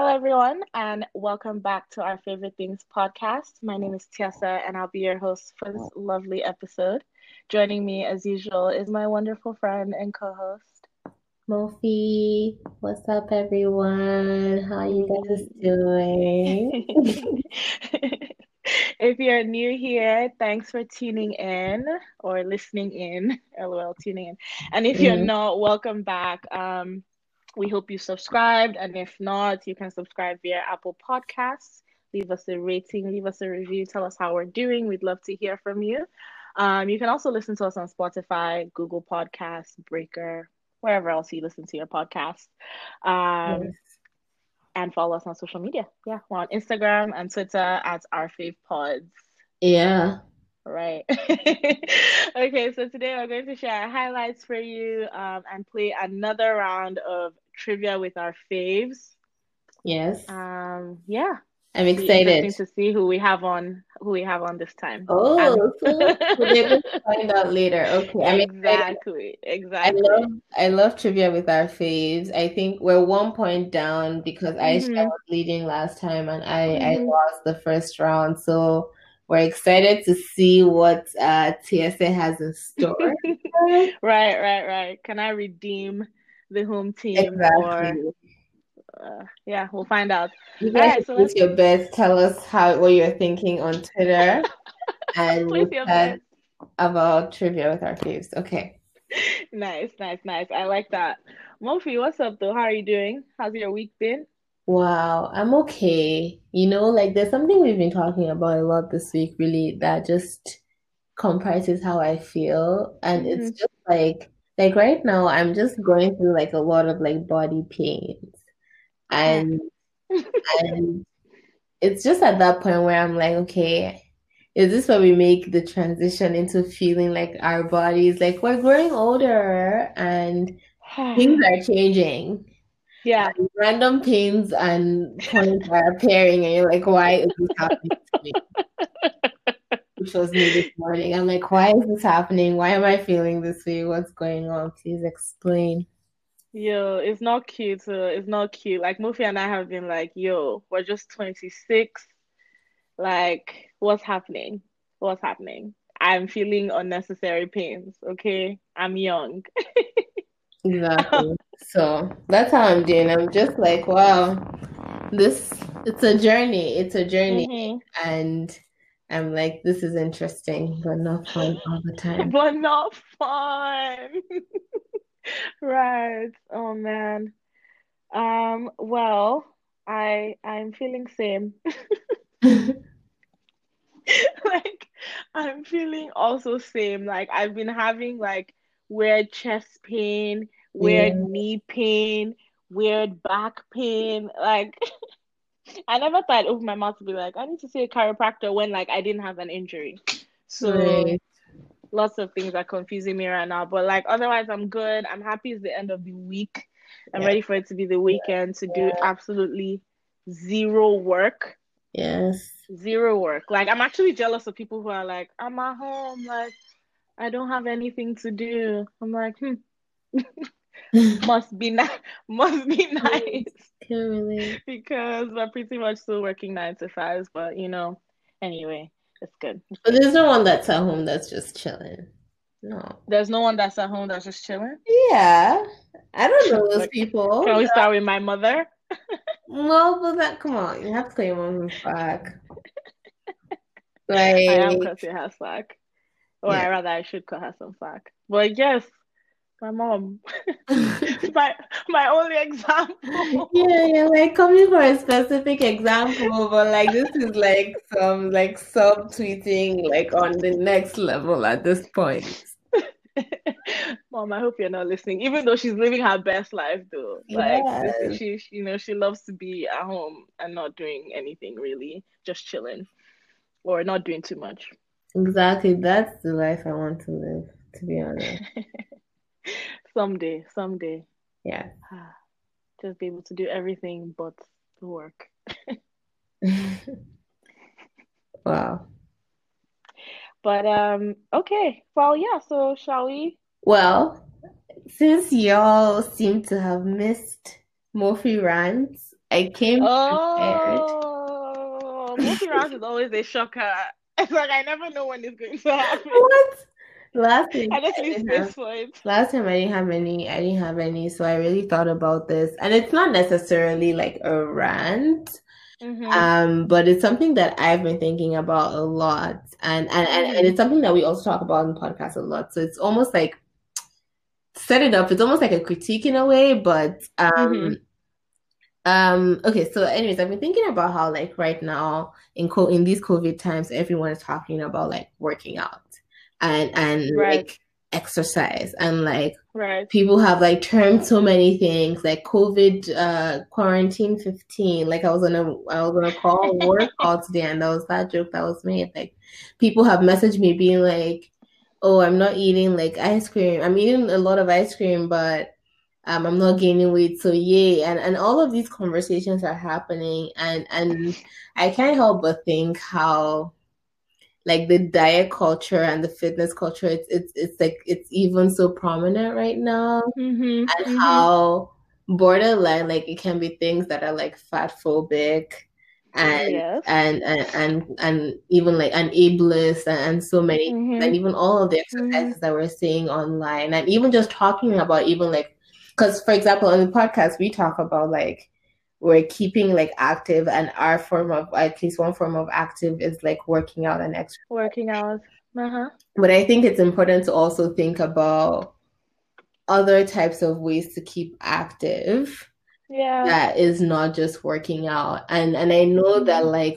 everyone, and welcome back to our Favorite Things podcast. My name is Tiasa, and I'll be your host for this lovely episode. Joining me, as usual, is my wonderful friend and co host. Mofi, what's up, everyone? How you guys doing? If you're new here, thanks for tuning in or listening in. LOL, tuning in. And if you're Mm, not, welcome back. We hope you subscribed, and if not, you can subscribe via Apple Podcasts. Leave us a rating, leave us a review, tell us how we're doing. We'd love to hear from you. You can also listen to us on Spotify, Google Podcasts, Breaker, wherever else you listen to your podcasts. Um, yes. and follow us on social media. Yeah, we're on Instagram and Twitter at our fave pods. Yeah. Right. Okay, so today we're going to share highlights for you and play another round of trivia with our faves. Yes. Yeah, I'm be excited. interesting to see who we have on this time. And Oh, so we're going to find out later. Okay, I'm excited. exactly, I love exactly. I love trivia with our faves. I think we're 1 point down because Aisha Mm-hmm. was leading last time and I Mm-hmm. lost the first round. So we're excited to see what TSA has in store. Right, right, right. Can I redeem the home team or Exactly. yeah, we'll find out. You All guys right, should so place let's your bets. Tell us what you're thinking on Twitter, and place we'll your chat bets. about trivia with our faves. Okay. Nice, nice, nice. I like that. Mofi, what's up though? How are you doing? How's your week been? Wow, I'm okay. Like there's something we've been talking about a lot this week, really, that just comprises how I feel. And it's Mm-hmm. just like right now, I'm just going through like a lot of like body pains. Huh. And and it's just at that point where I'm like, okay, is this where we make the transition into feeling like our bodies, like we're growing older and things are changing Yeah. and random pains and points are appearing and you're like, why is this happening to me? Which was me this morning. I'm like, why is this happening? Why am I feeling this way? What's going on? Please explain. Yo, it's not cute. It's not cute. Like Mofi and I have been like, yo, we're just 26. Like, what's happening? What's happening? I'm feeling unnecessary pains, okay? I'm young. Exactly. So that's how I'm doing. I'm just like, wow, this it's a journey. It's a journey. Mm-hmm. And I'm like, this is interesting, but not fun all the time. But not fun. Right. Oh man. Well, I'm feeling same. Like I'm feeling also same. Like I've been having like weird chest pain, weird Yeah, knee pain, weird back pain. Like I never thought I'd open my mouth to be like, I need to see a chiropractor when like I didn't have an injury. So right. lots of things are confusing me right now. But like otherwise I'm good. I'm happy it's the end of the week. I'm Yeah. ready for it to be the weekend to do absolutely zero work. Yes. Zero work. Like I'm actually jealous of people who are like, I'm at home, like I don't have anything to do. I'm like, must be nice, must be nice Can't relate. because we're pretty much still working 9 to 5s. But anyway, it's good. It's But good. there's no one that's at home that's just chilling. No. There's no one that's at home that's just chilling. Yeah. I don't know those Like, people. can we start with my mother? Well, but that, come on, you have to claim on back. I am Like, cutting her slack, or yeah. I rather I should cut her some slack. But yes, my mom, my my only Yeah, example. yeah, like coming for a specific example, but like this is like some like subtweeting like on the next level at this point. Mom, I hope you're not listening. Even though she's living her best life, though, like this is Yes, she loves to be at home and not doing anything really, just chilling or not doing too much. exactly. That's the life I want to live, to be honest. Someday, someday, Yeah. just be able to do everything but work. Wow. But okay. Well, yeah. So shall we? Well, since y'all seem to have missed Murphy rants, I came prepared. Oh, multi-rounds is always a shocker. It's like I never know when it's going to happen. What? Last week I just I leave didn't space have for it. last time I didn't have any, so I really thought about this. And it's not necessarily like a rant, Mm-hmm. but it's something that I've been thinking about a lot. And Mm-hmm. it's something that we also talk about in podcasts a lot. So it's almost like set it up, it's almost like a critique in a way, but Mm-hmm. okay, so anyways, I've been thinking about how like right now in these COVID times, everyone is talking about like working out and Right. like exercise and like Right. people have like termed so many things like COVID quarantine 15. Like I was on a call work call today and that was that joke that was made. Like people have messaged me being like, oh, I'm not eating like ice cream. I'm eating a lot of ice cream, but I'm not gaining weight, so yay. And all of these conversations are happening, and I can't help but think how like the diet culture and the fitness culture, it's like it's even so prominent right now, Mm-hmm. and Mm-hmm. how borderline like it can be things that are like fat phobic and Yes. and even like an ableist and so many things, and Mm-hmm. even all of the Mm-hmm. exercises that we're seeing online and even just talking about even like because for example on the podcast we talk about like we're keeping like active and our form of at least one form of active is like working out and exercise, Working hours. Uh-huh. but I think it's important to also think about other types of ways to keep active Yeah. that is not just working out. And I know that Mm-hmm. like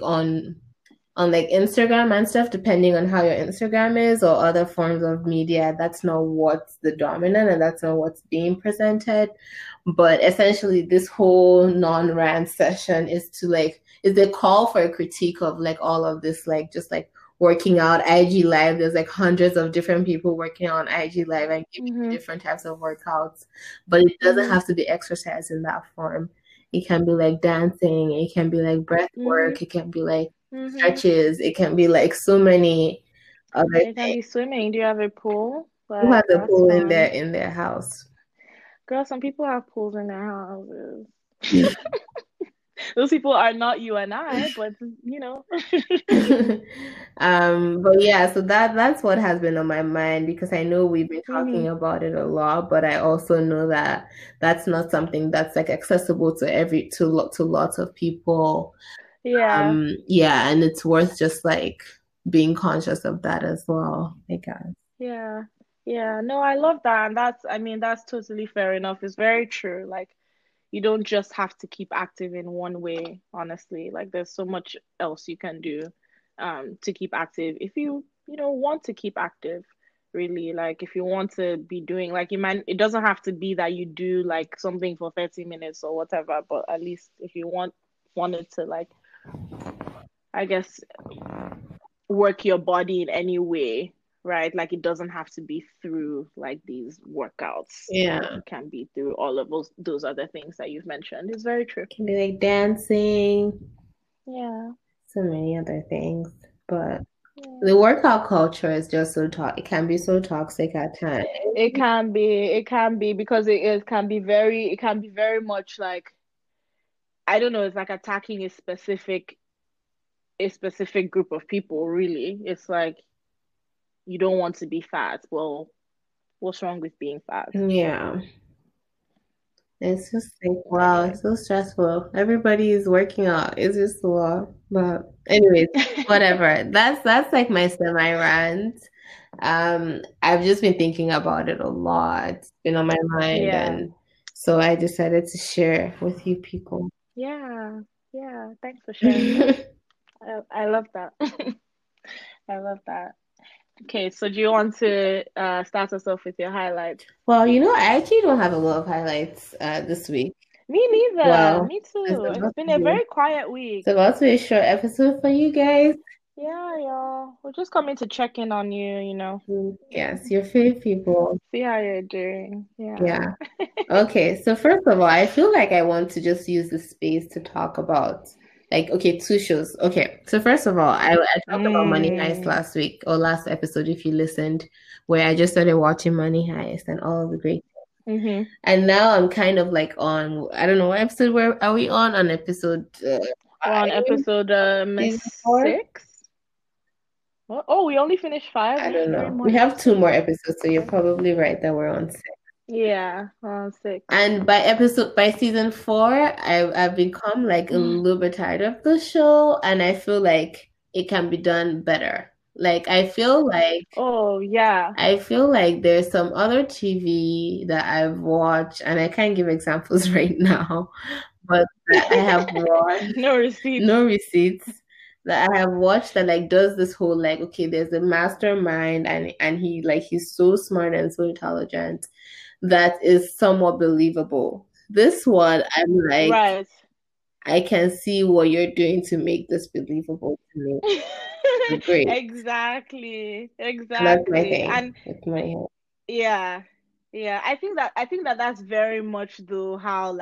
on like Instagram and stuff, depending on how your Instagram is or other forms of media, that's not what's the dominant and that's not what's being presented. But essentially this whole non-rant session is to like is the call for a critique of like all of this like just like working out IG live. There's like hundreds of different people working on IG live and giving Mm-hmm. different types of workouts, but it doesn't Mm-hmm. have to be exercise in that form. It can be like dancing, it can be like breath Mm-hmm. work, it can be like Mm-hmm. stretches, it can be like so many other It can things. be swimming. Do you have a pool? Who has Like a that's pool fun. in their house? Girl, some people have pools in their houses. Those people are not you and I, but you know. But yeah, so that's what has been on my mind because I know we've been Mm-hmm. talking about it a lot, but I also know that that's not something that's like accessible to to lots of people. Yeah. Yeah, and it's worth just like being conscious of that as well, I guess. Yeah. Yeah. No, I love that. And I mean, that's totally fair enough. It's very true. Like, you don't just have to keep active in one way, honestly. Like, there's so much else you can do to keep active if you want to keep active, really. Like, if you want to be doing, like, it doesn't have to be that you do like something for 30 minutes or whatever, but at least if you wanted to, like, I guess work your body in any way, right? Like it doesn't have to be through like these workouts. Yeah, It can be through all of those other things that you've mentioned. It's very true. can be like dancing, Yeah. so many other things, but Yeah. the workout culture is just it can be so toxic at times. It can be because it can be very much like I don't know, it's like attacking a specific group of people, really. It's like you don't want to be fat. Well, what's wrong with being fat? Yeah. It's just like, wow, Anyway. it's so stressful. Everybody is working out. It's just a lot. But anyways, whatever. That's like my semi rant. I've just been thinking about it a lot. It's been on my mind, Yeah. and so I decided to share with you people. Yeah. Yeah. Thanks for sharing. I love that. I love that. Okay, so do you want to start us off with your highlights? Well, I actually don't have a lot of highlights this week. Me neither. Well, Me too. It's been a very quiet week. it's about to be a short episode for you guys. Yeah, y'all. We're just coming to check in on you, Yes, your favorite people. see how you're doing. Yeah. Yeah. Okay, so first of all, I feel like I want to just use the space to talk about like okay, two shows. Okay, so first of all, I talked about Money Heist Mm, last week or last episode if you listened, where I just started watching Money Heist and all of the great. Mm-hmm. And now I'm kind of like on, I don't know what episode where are we on? On episode We're on 5, episode season 4? 6. Oh, we only finished 5. I We have don't three know. more We have 2 episodes. more episodes, so you're probably right that we're on 6. Yeah, we're on 6. And by season 4, I've become like a little bit tired of the show, and I feel like it can be done better. Like Oh, yeah. I feel like there's some other TV that I've watched, and I can't give examples right now, but that I have watched, No receipts. no receipts, that I have watched that like does this whole like, okay, there's a mastermind, and he's so smart and so intelligent that is somewhat believable. This one, I'm like, Right. I can see what you're doing to make this believable to me. Great. Exactly. And that's my Exactly. thing And with my hair. yeah. Yeah, I think that that's very much though how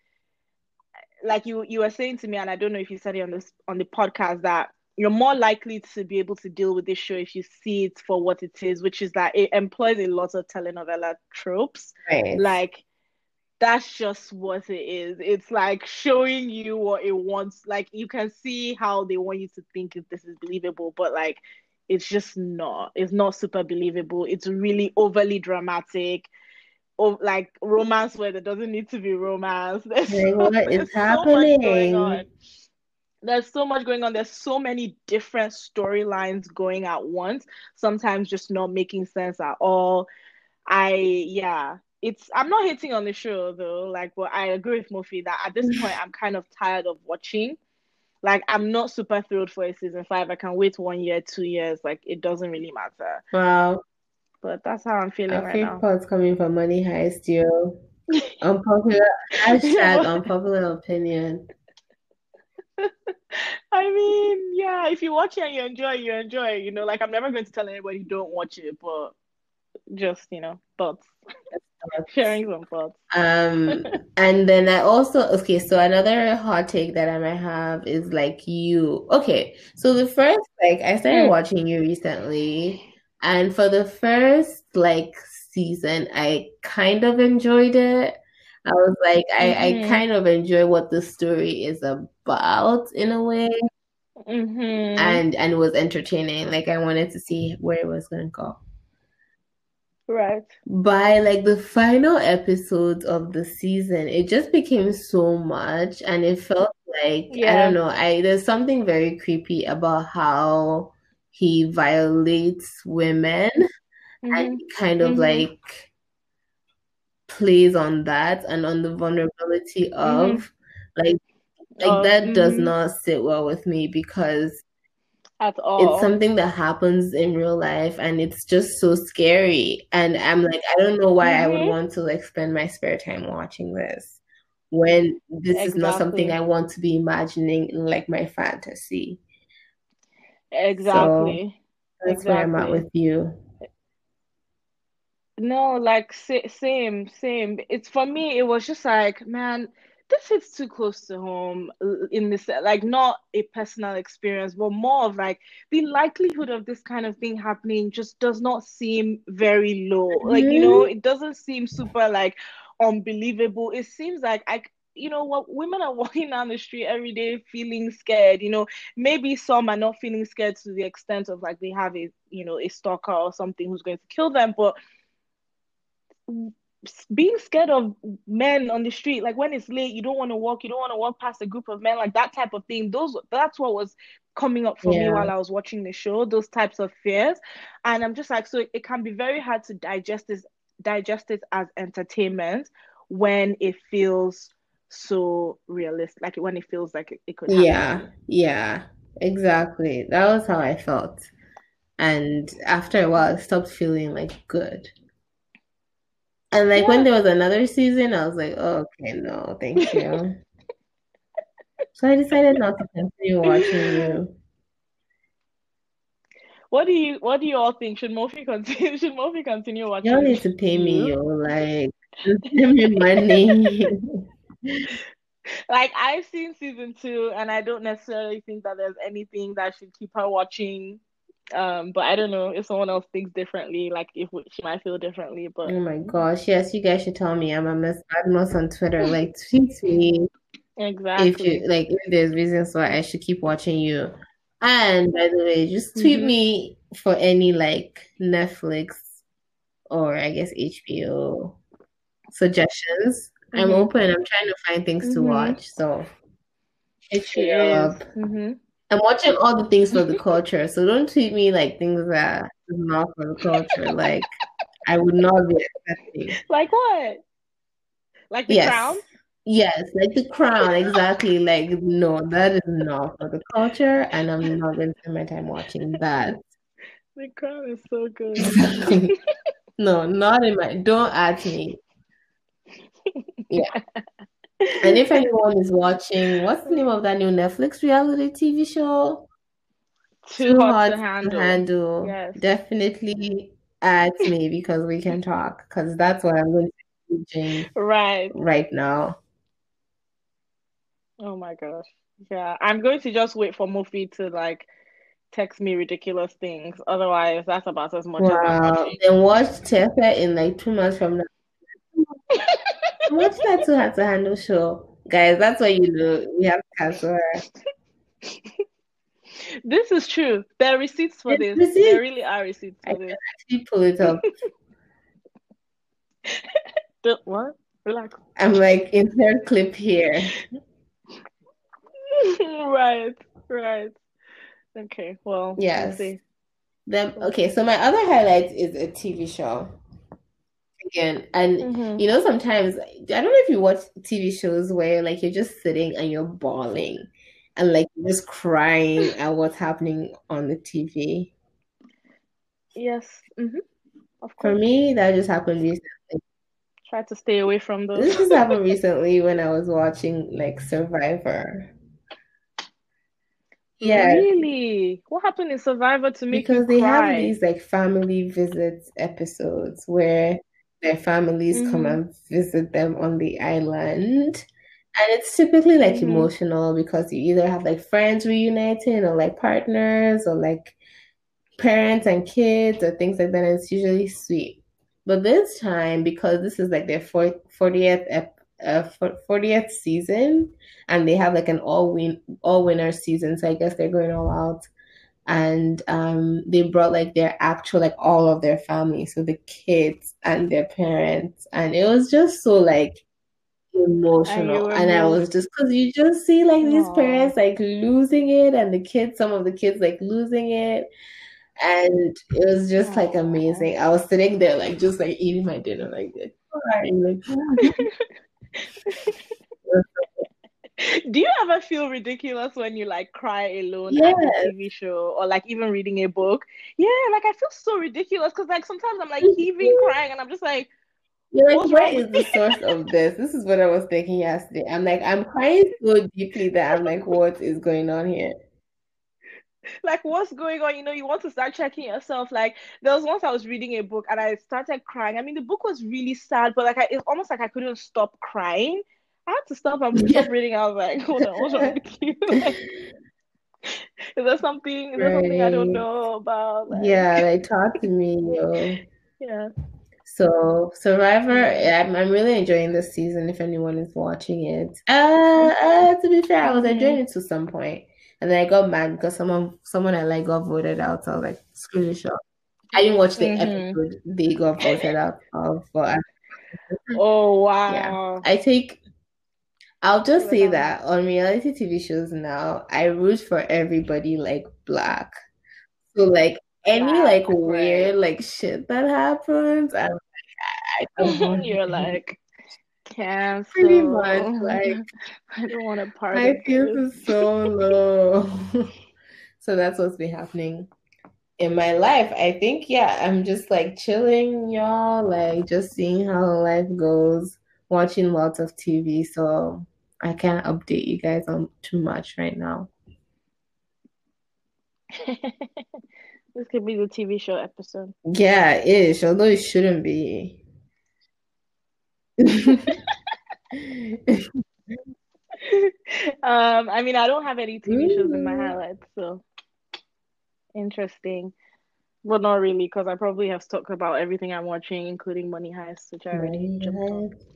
like you were saying to me, and I don't know if you said it on the podcast, that you're more likely to be able to deal with this show if you see it for what it is, which is that it employs a lot of telenovela tropes. Right. Like that's just what it is. It's like showing you what it wants. Like you can see how they want you to think if this is believable, but like it's just not. It's not super believable. It's really overly dramatic. Like romance where there doesn't need to be romance. Like, what is There's so much going on. happening? There's so much going on. There's so many different storylines going at once, sometimes just not making sense at all. Yeah, I'm not hating on the show though, like, but I agree with Mofi that at this point I'm kind of tired of watching. Like, I'm not super thrilled for a season 5. I can wait 1 year, 2 years, like, it doesn't really matter. Wow. But that's how I'm feeling Our right favorite now. part's coming from Money Heist, yo. Unpopular, hashtag But unpopular opinion. I mean, yeah, if you watch it and you enjoy it, you enjoy it. Like, I'm never going to tell anybody don't watch it, but just, thoughts, sharing some thoughts. Um, and then I also, okay, so another hot take that I might have is like you. Okay, so the first, like, I started Mm, watching you recently, and for the first, like, season, I kind of enjoyed it. I was like, I mm-hmm, kind of enjoy what the story is about in a way, mm-hmm. and it was entertaining. Like, I wanted to see where it was gonna go. Right. By like the final episodes of the season, it just became so much, and it felt like, I don't Yeah. know, I there's something very creepy about how he violates women, and Mm-hmm, he kind of mm-hmm, like plays on that and on the vulnerability mm-hmm. of like that does Mm-hmm. not sit well with me because At it's all. something that happens in real life, and it's just so scary. And I'm like, I don't know why I would Mm-hmm. want to like spend my spare time watching this when this is not something I Exactly. want to be imagining in like my fantasy. So Exactly. that's where I'm at Exactly. with you. No, like same, same. It's for me, it was just like, man, this hits too close to home in this, like, not a personal experience, but more of like the likelihood of this kind of thing happening just does not seem very low. Like, Mhm. it doesn't seem super like unbelievable. It seems like what women are walking down the street every day feeling scared. Maybe some are not feeling scared to the extent of like they have a stalker or something who's going to kill them, but being scared of men on the street, like when it's late, you don't want to walk past a group of men, like that type of thing. That's what was coming up for me Yeah. while I was watching the show, those types of fears. And I'm just like, so it can be very hard to digest it as entertainment when it feels so realistic, like when it feels like it could Yeah. happen. Yeah. Exactly. That was how I felt. And after a while, I stopped feeling like good. And like when Yeah. there was another season, I was like, oh, okay, no, thank you. So I decided not to continue watching you. What do you all think? Should Mofi continue? Should Mofi continue You don't watching need to pay me, you? yo. Like, just give me money. Like, I've seen season 2, and I don't necessarily think that there's anything that should keep her watching But I don't know if someone else thinks differently, like if she might feel differently, but Oh my gosh, yes, you guys should tell me I'm a Miss Badmus on Twitter. Like, tweet me if you exactly. like if there's reasons why I should keep watching you. And by the way, just tweet Mm-hmm. me for any like Netflix or I guess HBO suggestions. I'm Mm-hmm. open. I'm trying to find things to Mm-hmm. watch. So hit She your girl is. up. Mm-hmm. I'm watching all the things for the culture. So don't tweet me like things that is not for the culture. Like I would not be accepting. Like what? Like The Yes. Crown? Yes, like the crown, exactly. Like, no, that is not for the culture, and I'm not going to spend my time watching that. The Crown is so good. Exactly. No, not in my, don't add me. Yeah. And if anyone is watching, what's the name of that new Netflix reality TV show? Too Too hot Hot to to handle. Handle. Yes. Definitely add me because we can talk, because that's what I'm going to be watching Right. right now. Oh my gosh. Yeah. I'm going to just wait for Mufi to like text me ridiculous things. Otherwise, that's about as much as I'm Wow. watching. Then watch Tefe in like 2 months from now. Watch that Too Hard to Handle show. Guys, that's what you do. We have to cancel her. This is true. There are receipts for It's this. There receipts. really are receipts I for can this. actually pull it up. What? Relax. I'm like, insert clip here. Right. Right. Okay. Well, we'll Yes. see. Then We'll okay, see. so my other highlight is a TV show again. And Mm-hmm. you know, sometimes I don't know if you watch TV shows where like you're just sitting and you're bawling and like you're just crying at what's happening on the TV. Yes. Mm-hmm. Of For course. me, that just happened recently. Try to stay away from those. This just happened recently when I was watching like Survivor. Yes, Really? What happened in Survivor to make you because they have cry? these like family visits episodes where their families come Mm-hmm. and visit them on the island. And it's typically like Mm-hmm. emotional because you either have like friends reuniting or like partners or like parents and kids or things like that. And it's usually sweet. But this time, because this is like their 40th 40th season, and they have like an all winner season, so I guess they're going all out. And they brought like their actual like all of their family, so the kids and their parents, and it was just so like And you emotional. were And I was moved. just because you just see like these Oh. parents like losing it, and the kids, some of the kids like losing it. And it was just like Oh. amazing. I was sitting there like just like eating my dinner like this. Crying, like, Do you ever feel ridiculous when you like cry alone yeah, at a TV show or like even reading a book? Yeah, like I feel so ridiculous because like sometimes I'm like heaving, crying, and I'm just like, you're like, what's where wrong with is the me? source of this? This is what I was thinking yesterday. I'm like, I'm crying so deeply that I'm like, what is going on here? Like, what's going on? You want to start checking yourself. Like, there was once I was reading a book and I started crying. I mean, the book was really sad, but like, it's almost like I couldn't stop crying. I had to stop and stop reading. I was like, hold on, what's wrong with you? Like, is there something? Is there something I don't Right. know about? Yeah, Like, like talk to me, yo. yeah, So Survivor, yeah. I'm really enjoying this season if anyone is watching it. To be fair, I was enjoying Mm-hmm. it to some point. And then I got mad because someone I like got voted out. So I was like, screw this show. I didn't watch the Mm-hmm. episode they got voted out of, but Oh yeah. wow. I'll You just were say down. that on reality TV shows now, I root for everybody like black. So like any Black, like right? weird like shit that happens, I don't want You're it. like Pretty much cancel. like I don't want a part my of feels this. is so low. So that's what's been happening in my life. I think, yeah, I'm just like chilling, y'all, like just seeing how life goes, watching lots of TV. So I can't update you guys on too much right now. This could be the TV show episode. Yeah, ish, although it shouldn't be. I mean, I don't have any TV shows in my Ooh. highlights, so Interesting. Well, not really, because I probably have talked about everything I'm watching, including Money Heist, which I already Money jumped on. Heist.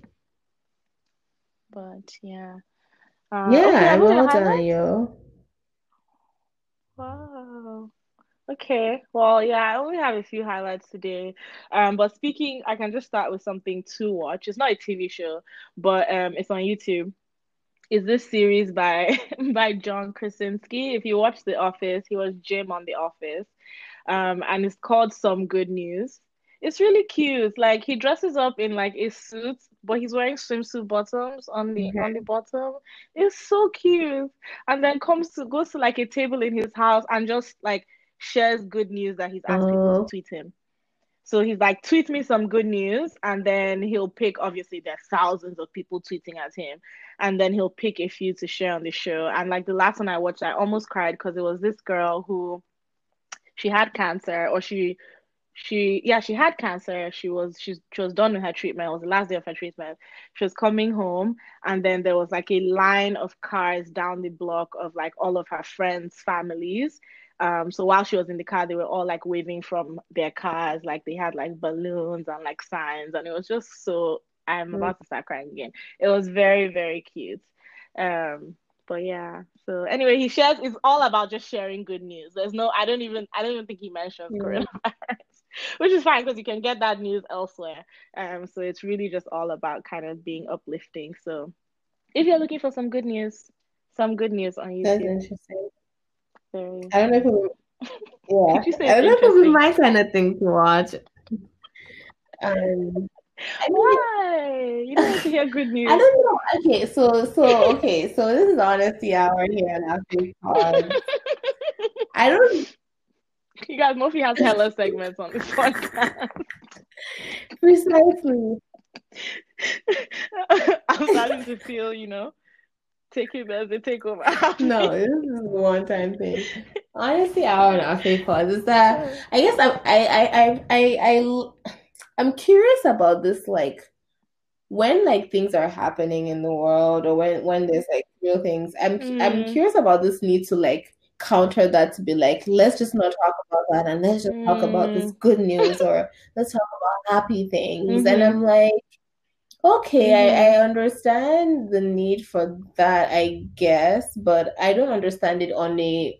But yeah. Okay, Yeah, are those your well done, highlights? yo. Wow. Okay. Well, yeah, I only have a few highlights today. But speaking, I can just start with something to watch. It's not a TV show, but it's on YouTube. Is this series by by John Krasinski? If you watch The Office, he was Jim on The Office. And it's called Some Good News. It's really cute. Like he dresses up in like a suit, but he's wearing swimsuit bottoms on the Okay. bottom. It's so cute. And then goes to like a table in his house and just like shares good news that he's asked people to Oh, tweet him. So he's like, tweet me some good news, and then he'll pick, obviously, there's thousands of people tweeting at him, and then he'll pick a few to share on the show. And like the last one I watched, I almost cried because it was this girl who she had cancer, or she had cancer. She was done with her treatment. It was the last day of her treatment. She was coming home, and then there was like a line of cars down the block of like all of her friends' families. So while she was in the car, they were all like waving from their cars, like they had like balloons and like signs, and it was just so. I'm mm, about to start crying again. It was very, very cute. Um, but yeah. So anyway, he shares. It's all about just sharing good news. There's no. I don't even think he mentions yeah. coronavirus, which is fine because you can get that news elsewhere. So it's really just all about kind of being uplifting. So if you're looking for some good news on That's YouTube. interesting. Very. I don't know if it, Did you yeah, say I it's don't know if it would be interesting? my kind of thing to watch. I mean, Why? You don't want to hear good I news. don't know. Okay, so this is honesty hour here and after pod. I don't You guys, Murphy has hella segments on this podcast. precisely. I'm starting to feel, take it as a takeover No, happening. this is a one-time thing. Honestly, hour and after pod is that I guess I'm curious about this, like when like things are happening in the world, or when there's like real things. I'm Mm, curious about this need to like counter that, to be like, let's just not talk about that and let's just talk about this mm, good news, or let's talk about happy things. And mm-hmm, I'm like, okay, mm-hmm. I understand the need for that, I guess, but I don't understand it on a,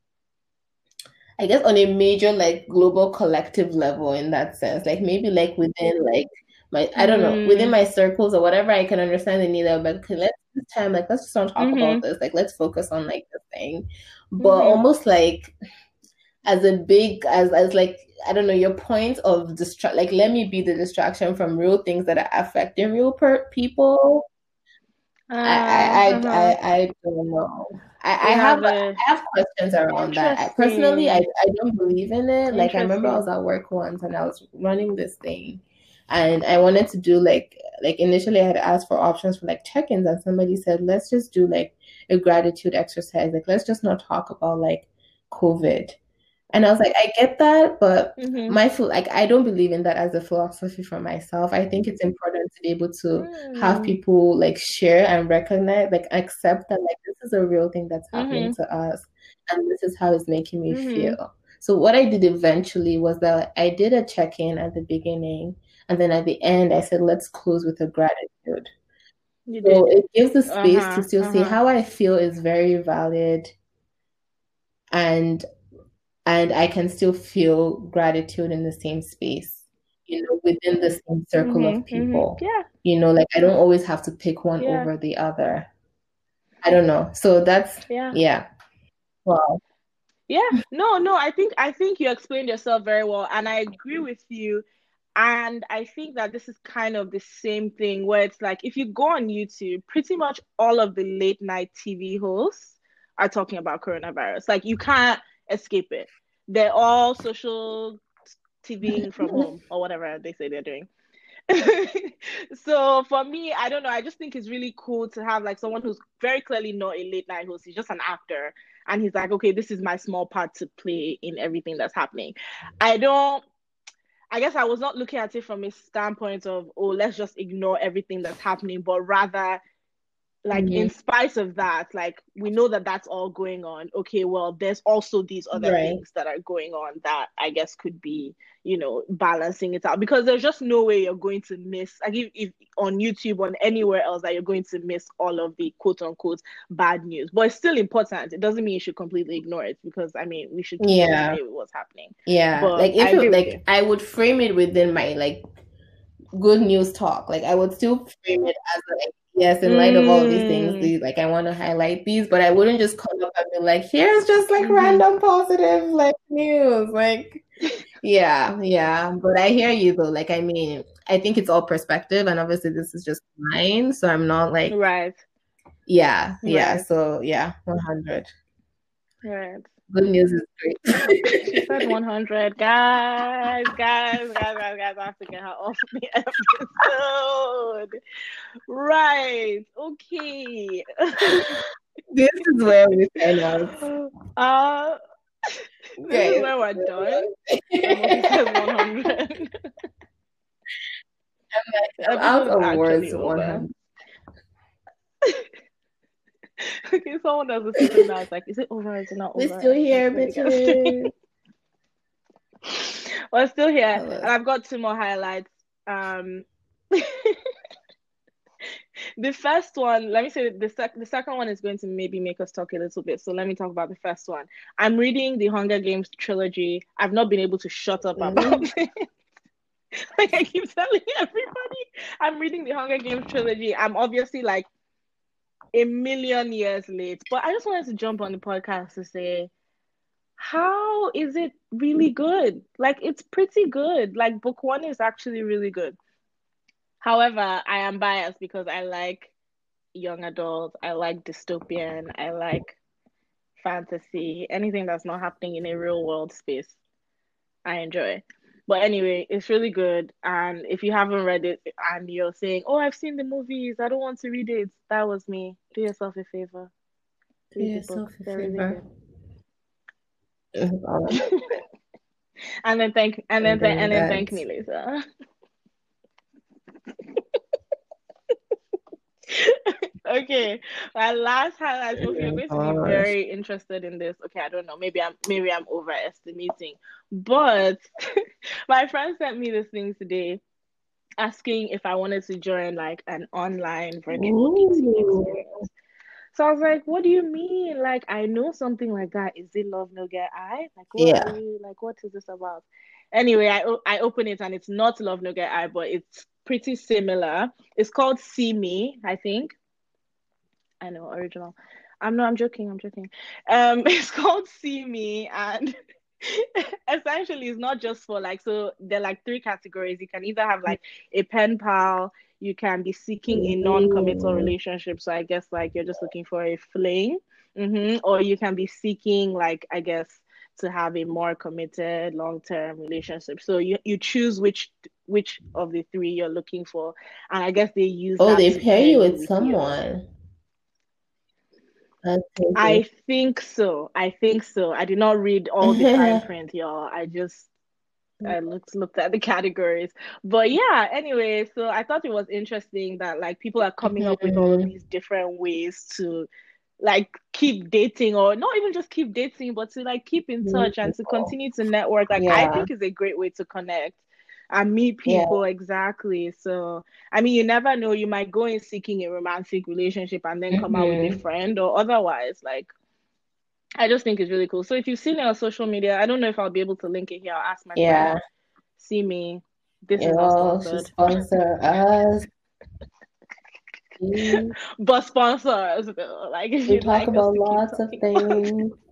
I guess, on a major like global collective level, in that sense. Like maybe like within like my, I don't know, within Mm, my circles or whatever, I can understand the need of, but okay, let's this time, like let's just not talk about mm-hmm, this. Like let's focus on like the thing. But mm-hmm. almost like as a big as like, I don't know, your point of distract, like let me be the distraction from real things that are affecting real people. Uh-huh. I don't know. You have a I have questions around that. Personally, interesting, I don't believe in it. Like I remember I interesting. was at work once and I was running this thing, and I wanted to do like initially I had asked for options for like check-ins, and somebody said let's just do like a gratitude exercise. Like let's just not talk about like COVID. And I was like, I get that, but Mm-hmm. my full like I don't believe in that as a philosophy for myself. I think it's important to be able to have Mm, people like share and recognize, like accept that like this is a real thing that's happening mm-hmm, to us, and this is how it's making me mm-hmm. feel. So what I did eventually was that I did a check-in at the beginning, and then at the end I said, let's close with a gratitude. You So did. it gives the space to Uh-huh, still say uh-huh. how I feel is very valid, and I can still feel gratitude in the same space, within the same circle of Mm-hmm, mm-hmm. people. Yeah, Like I don't always have to pick one yeah, over the other. I don't know. So that's, yeah. yeah. Wow. Yeah, no, no, I think you explained yourself very well, and I agree with you. And I think that this is kind of the same thing where it's like if you go on YouTube, pretty much all of the late night TV hosts are talking about coronavirus. Like you can't escape it. They're all social TVing from home or whatever they say they're doing. So for me, I don't know. I just think it's really cool to have like someone who's very clearly not a late night host. He's just an actor, and he's like, okay, this is my small part to play in everything that's happening. I don't. I guess I was not looking at it from a standpoint of, oh, let's just ignore everything that's happening, but rather like in Mm-hmm. spite of that, like we know that that's all going on. Okay, well, there's also these other Right. things that are going on that I guess could be, balancing it out, because there's just no way you're going to miss, like if on YouTube or anywhere else, that you're going to miss all of the quote unquote bad news. But it's still important. It doesn't mean you should completely ignore it, because I mean we should keep up to Yeah. date with what's happening. Yeah. But Like I if agree it with you. like I would frame it within my like good news talk. Like I would still frame it as like, yes, in light of all these things, Mm, these like I want to highlight these, but I wouldn't just come up and be like, here's just like mm-hmm. random positive like news. Like yeah, yeah. But I hear you though. Like I mean, I think it's all perspective and obviously this is just mine. So I'm not like Right, yeah, yeah. right, So yeah, 100. right. Good news is She great. said 100. Guys. I have to get her off the episode. Right. Okay. This is where we sign out. Uh, this is Guys, where we're done. Emoji says 100. The I'm out episode's of actually words over. 100. Okay, someone does the system now. It's like, is it over? Is it not We're over? still Like, here, let me get straight. bitches. We're still here, Tell us. and I've got two more highlights. Um, the first one, let me say the second one is going to maybe make us talk a little bit. So let me talk about the first one. I'm reading the Hunger Games trilogy. I've not been able to shut up about it. Like I keep telling everybody, I'm reading the Hunger Games trilogy. I'm obviously like a million years late, but I just wanted to jump on the podcast to say, how is it really good? Like it's pretty good. Like book one is actually really good. However, I am biased because I like young adult, I like dystopian, I like fantasy, anything that's not happening in a real world space, I enjoy. But anyway, it's really good. And if you haven't read it and you're saying, oh, I've seen the movies, I don't want to read it, that was me. Do yourself a favor. Do Read the yourself books. a They're really favor. good. I'm And then doing thank that. me later. Okay, my last highlight. So if you're Oh going to be my gosh. very interested in this, okay, I don't know. Maybe I'm overestimating, but my friend sent me this thing today asking if I wanted to join like an online virtual dating Ooh. experience. So I was like, "What do you mean? Like, I know something like that. Is it Love No Get I? Like, what are Yeah. you like? What is this about?" Anyway, I open it and it's not Love No Get I, but it's pretty similar. It's called See Me, I think. I know, original. I'm joking, I'm joking. It's called See Me, and essentially it's not just for like, so there are like three categories. You can either have like a pen pal, you can be seeking a non-committal Ooh. relationship. So I guess like you're just looking for a fling. Or you can be seeking like, I guess, to have a more committed long-term relationship. So you choose which of the three you're looking for. And I guess they use Oh, that they to pair pair you you with with your. someone. That's crazy. I think so. I think so. I did not read all the fine print, y'all. I looked at the categories. But yeah, anyway, so I thought it was interesting that like people are coming up with all of Mhm. these different ways to like keep dating, or not even just keep dating, but to like keep in touch and to continue to network. Like I Yeah. think is a great way to connect and meet Yeah. people, exactly. So I mean, you never know, you might go in seeking a romantic relationship and then come out with a Hmm. friend or otherwise. Like I just think it's really cool. So if you've seen it on social media, I don't know if I'll be able to link it here. I'll ask my friend. Yeah. See Me. This You is not know, she sponsored. sponsor us. We But sponsor us though. Like if we you'd talk like us about to keep lots of talking about it. things.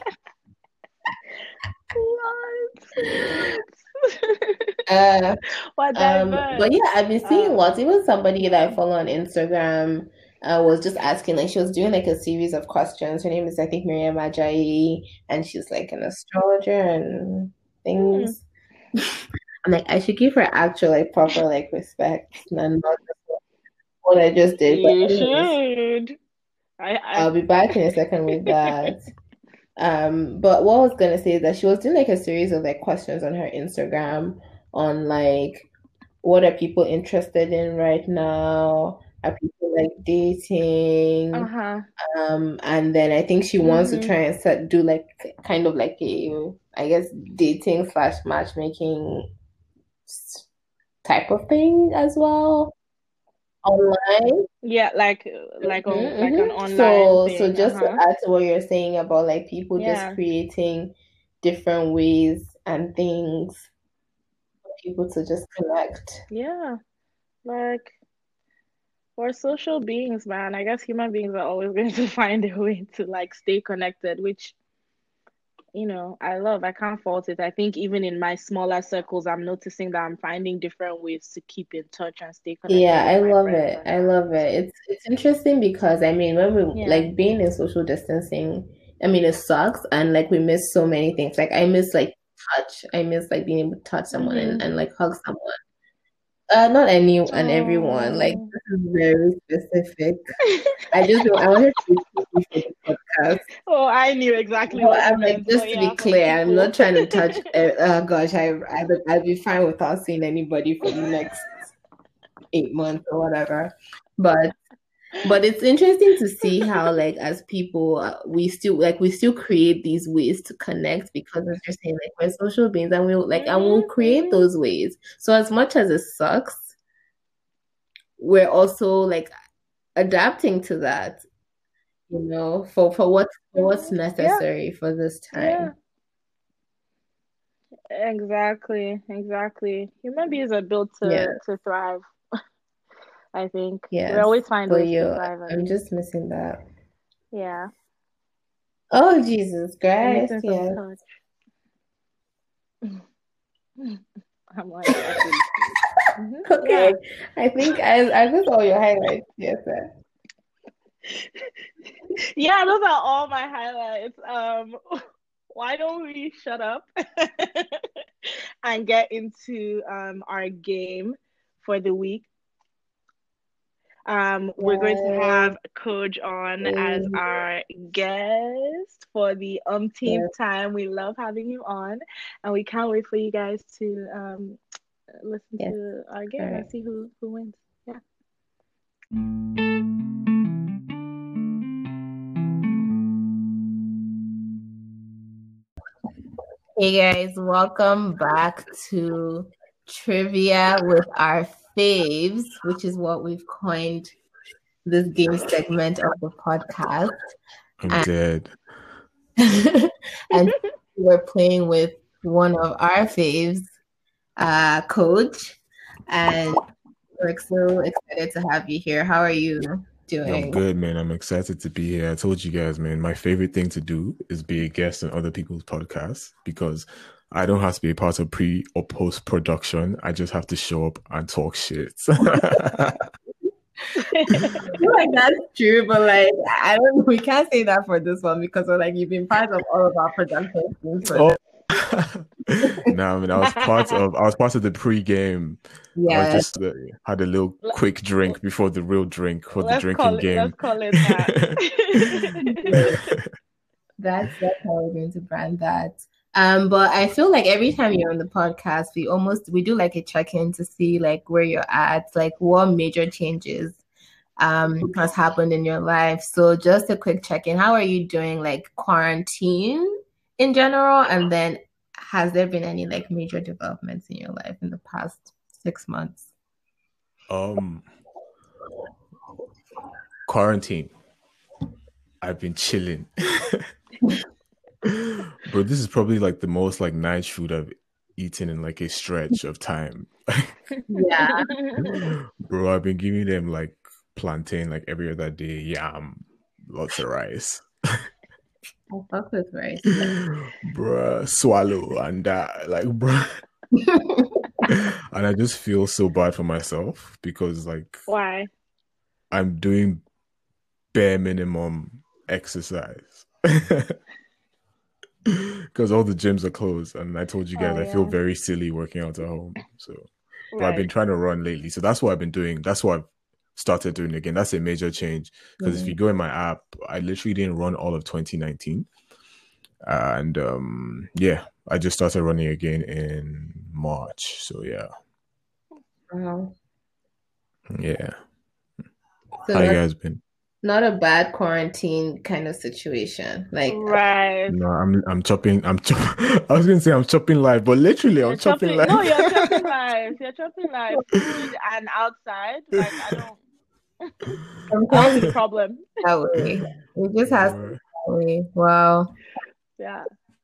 What? Uh, What but diverse? yeah, I've been seeing Um, lots. Even somebody that yeah. I follow on Instagram was just asking, like, she was doing like a series of questions. Her name is, I think, Miriam Ajayi, and she's like an astrologer and Hmm. things. I'm like, I should give her actual, like, proper, like, respect and not just what I just did. But You anyways, should. I I'll be back in a second with that. But what I was gonna say is that she was doing like a series of like questions on her Instagram on like what are people interested in right now? Are people like dating. Uh-huh. And then I think she wants to Mm-hmm. try and do like kind of like a, I guess, dating slash matchmaking type of thing as well online. Yeah, like an online So thing. just to Uh-huh. add to what you're saying about like people just Yeah. creating different ways and things for people to just connect. Yeah. Like we're social beings, man. I guess human beings are always going to find a way to like stay connected, which, I love. I can't fault it. I think even in my smaller circles, I'm noticing that I'm finding different ways to keep in touch and stay connected Yeah, with I my love friends it. and I love families. it. It's interesting because I mean when we Yeah. like being in social distancing, I mean it sucks and like we miss so many things. Like I miss like touch. I miss like being able to touch someone Mm-hmm. and like hug someone. Not any and everyone. Like Oh. this is very specific. I wanted to be picky for the podcast. Oh, I knew exactly But what you I'm like, meant, just but to be yeah, for the clear, I'm people. not trying to touch. Gosh, I'd be fine without seeing anybody for the next 8 months or whatever. But it's interesting to see how like as people we still create these ways to connect because as you're saying like we're social beings and we'll Mm-hmm, create mm-hmm. those ways. So as much as it sucks, we're also like adapting to that, for what's Mm-hmm. Yeah, necessary for this yeah. time. Exactly, exactly. Human beings are built Yeah, to thrive. I think we yes. always find But ways to you, thrive, at I'm least. just missing that. Yeah, Oh, Jesus we're Christ, missing some yes. touch. I'm like, actually, Okay. yeah, I think I just all your highlights. Yes, sir. yeah. Those are all my highlights. Why don't we shut up and get into our game for the week? We're going to Yes, have Coach on as yes, our guest for the umpteenth yes, time. We love having you on, and we can't wait for you guys to listen yes. to our All game and right. see who wins. Yeah. Hey guys, welcome back to Trivia with our faves, which is what we've coined this game segment of the podcast. I'm And, dead. and we're playing with one of our faves, Coach. And we're so excited to have you here. How are you Yo, I'm doing? good, man. I'm excited to be here. I told you guys, man, my favorite thing to do is be a guest on other people's podcasts because I don't have to be a part of pre or post production. I just have to show up and talk shit. I feel like that's true, but like I don't. We can't say that for this one because we're like you've been part of all of our production teams for Oh. this. No, I mean I was part of the pre-game. I was Yeah, just had a little quick drink before the real drink for the let's drinking call it. Let's game. call it that. that's how we're going to brand that. But I feel like every time you're on the podcast, we do like a check-in to see like where you're at, like what major changes has happened in your life. So just a quick check-in. How are you doing like quarantine in general? And then has there been any like major developments in your life in the past 6 months? Quarantine. I've been chilling. Bro, this is probably like the most like nice food I've eaten in like a stretch of time. Yeah. Bro, I've been giving them like plantain like every other day, yam, lots of rice. I fuck with rice. Bruh, swallow and like bruh. And I just feel so bad for myself because like Why? I'm doing bare minimum exercise. Because all the gyms are closed, and I told you guys Oh I feel yeah. very silly working out at home. So, but I've been Right. trying to run lately, so that's what I've been doing. That's what I've started doing again. That's a major change because if you go in my app, I literally didn't run all of 2019, and yeah, I just started running again in March. So yeah, Wow. yeah. So How you guys been? not a bad quarantine kind of situation. Like, Right. No, I'm chopping. I was gonna say I'm chopping live, but literally I'm You're chopping chopping. live. No, you're chopping live. You're chopping live. Food and outside. Like I don't. sometimes That's it's the problem. that way. It just has to be Uh, that way. Wow. Yeah.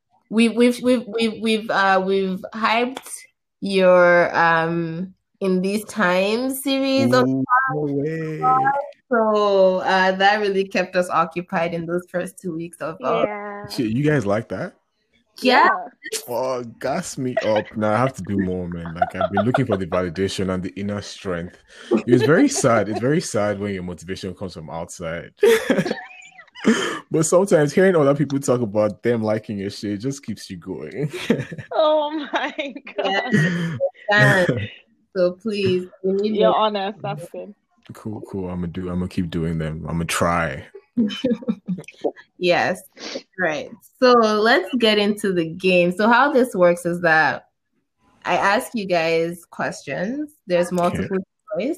We've hyped your in these times series of Ooh, no way. so that really kept us occupied in those first 2 weeks of Yeah. Shit, you guys like that? yeah. Yeah. Oh, gas me up. Now I have to do more, man. Like I've been looking for the validation and the inner strength. It was very sad. It's very sad when your motivation comes from outside. But sometimes hearing other people talk about them liking your shit just keeps you going. Oh my God. Yeah. So please, we need You're honest. That's good. Cool. I'm gonna keep doing them. I'm gonna try. yes. Right. So let's get into the game. So how this works is that I ask you guys questions. There's multiple choice.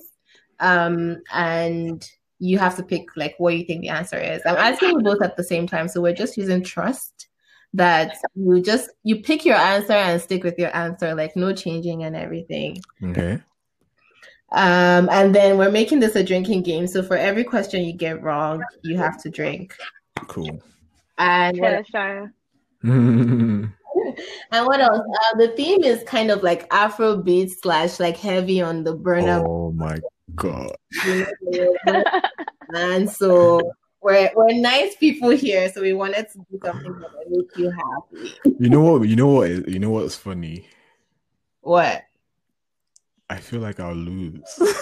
And you have to pick like what you think the answer is. I'm asking you both at the same time, so we're just using trust that you pick your answer and stick with your answer, like no changing and everything. Okay. And then we're making this a drinking game. So for every question you get wrong, you have to drink. Cool. And what else? The theme is kind of like Afrobeat / like heavy on the Burna. Oh my God. And so we're nice people here, so we wanted to do something that will make you happy. You know what's funny? What? I feel like I'll lose.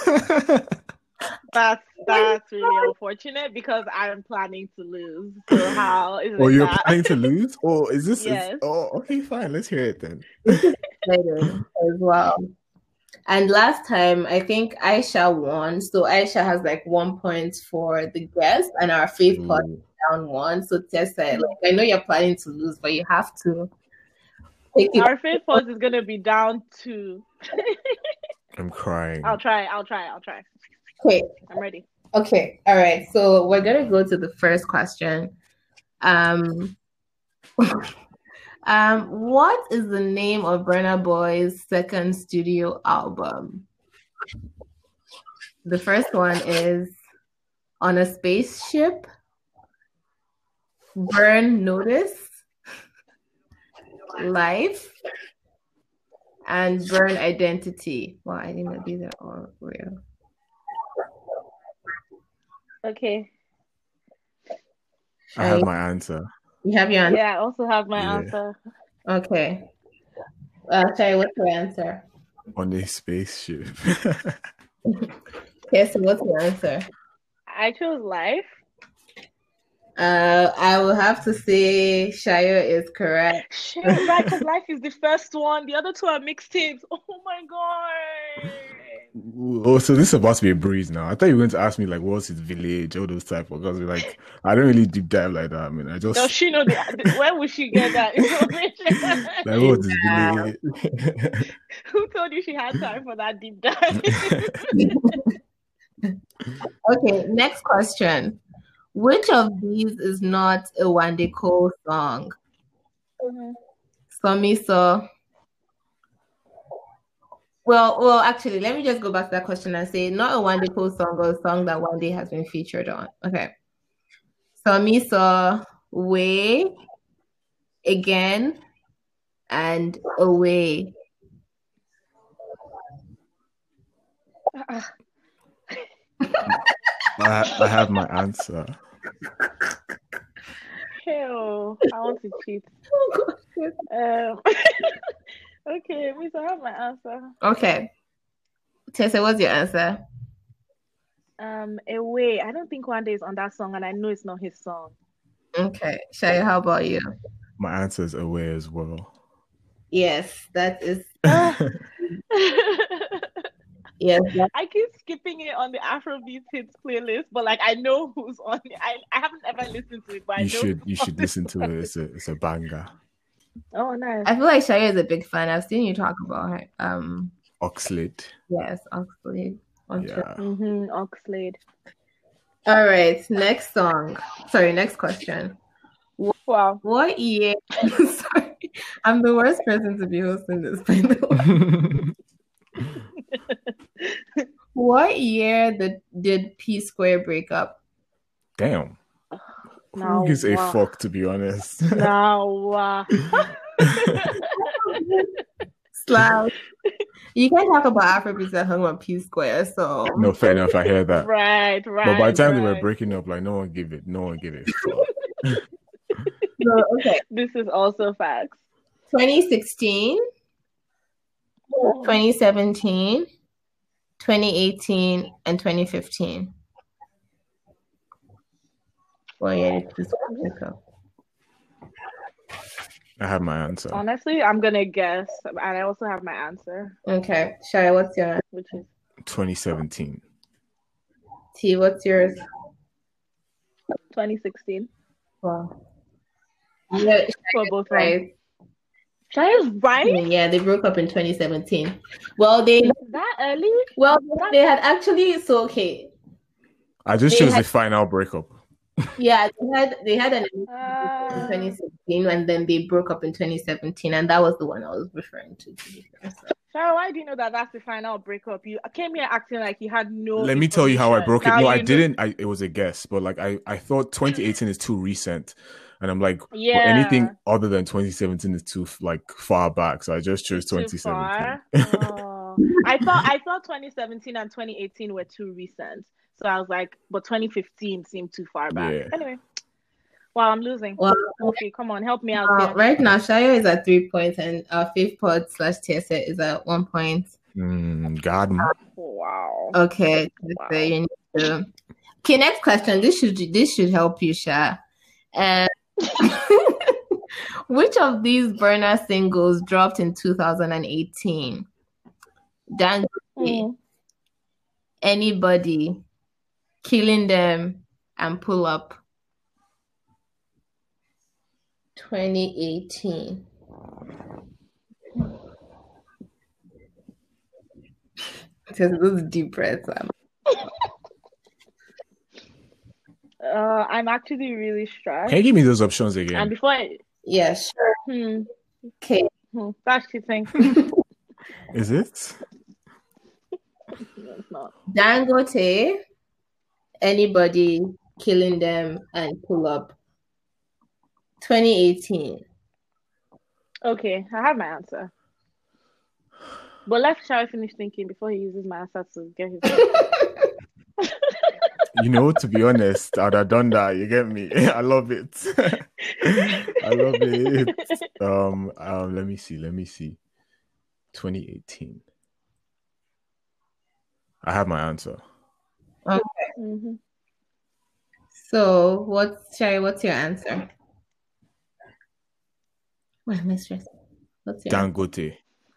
That's really unfortunate because I'm planning to lose. So how is Oh, it you're that? planning to lose? Oh, is this? Yes. Okay, fine. Let's hear it then. As well. And last time, I think Aisha won. So Aisha has like 1 point for the guest, and our faith pot is down 1. So Tessa, like, I know you're planning to lose, but you have to take it. Our faith pot is gonna be down 2. I'm crying. I'll try. Okay. I'm ready. Okay. All right. So we're gonna go to the first question. What is the name of Burna Boy's second studio album? The first one is On a Spaceship, Burn Notice, Life, and Burn Identity. Well, I think that these are all real. Okay. I have my answer. You have your answer? Yeah, I also have my answer. Okay. Sorry, what's your answer? On a spaceship. Okay, so what's your answer? I chose Life. I will have to say Shayo is correct. Shit, right, because Life is the first one. The other 2 are mixtapes. Oh my God. Oh, so this is about to be a breeze now. I thought you were going to ask me like what's his village, all those type of, because like I don't really deep dive like that. I mean, I just Does she know where would she get that information? like what's his village? Who told you she had time for that deep dive? Okay, next question. Which of these is not a Wande Cole song? Somiso. Well, actually, let me just go back to that question and say not a Wande Cole song or a song that Wande has been featured on. Okay. Somiso, Way, Again, and Away. I have my answer. Hell, I want to cheat. Okay, Miss, I have my answer. Okay. Tessa, what's your answer? Away. I don't think Wande is on that song, and I know it's not his song. Okay. Shaya, how about you? My answer is Away as well. Yes, that is. Yes, I keep skipping it on the Afrobeat hits playlist, but like I know who's on it. I haven't ever listened to it, but you should listen to it. It's a banger. Oh, nice. I feel like Shaya is a big fan. I've seen you talk about her. Oxlade. Yes, Oxlade. Yeah. Oxlade. All right, next song. Sorry, next question. Wow. What year? Sorry, I'm the worst person to be hosting this. By the way. What year did P Square break up? Damn. Now, Who gives a fuck, to be honest? Now, Slav. You can't talk about Afrobeats that hung on P Square, so no, fair enough. I hear that. right. But by the time they were breaking up, like no one give it. So, okay. This is also facts. 2016, 2017, 2018, and 2015. Well, yeah, I have my answer. Honestly, I'm gonna guess, and I also have my answer. Okay, Shai, what's your answer? Which is 2017. T, what's yours? 2016. Wow. Yeah, For both right. Shai is right? Yeah, they broke up in 2017. Well, they that early? Well, they had actually okay. I just chose the final breakup. Yeah, they had an in 2016, and then they broke up in 2017, and that was the one I was referring to. Shai, why do you know that that's the final breakup? You came here acting like you had no. Let me tell you how I broke it. No, I didn't. It was a guess, but like I thought 2018 is too recent, and I'm like, well, anything other than 2017 is too like far back, so I just chose 2017. I thought 2017 and 2018 were too recent. So I was like, but 2015 seemed too far back. Yeah. Anyway, wow, I'm losing. Well, okay, come on, help me out here. Right now, Shaya is at 3 points, and our fifth pod / TSA is at 1 point. God. Wow. Okay. Wow. So you need to... Okay, next question. This should help you, Sha. Which of these burner singles dropped in 2018? Dangote, Anybody, Killing Them, and Pull Up. 2018. Just those deep breaths. I'm actually really stressed. Can you give me those options again? And before yeah, sure. Okay. That's cheating. Is it? No, it's not. Dangote, Anybody, Killing Them, and Pull Up. 2018. Okay, I have my answer. But let Shai finish thinking before he uses my answer to get his You know, to be honest, I'd have done that. You get me? I love it. I love it. Let me see. 2018. I have my answer. Okay. Mm-hmm. So, what's your answer? Why am I stressed? What's your Dangote.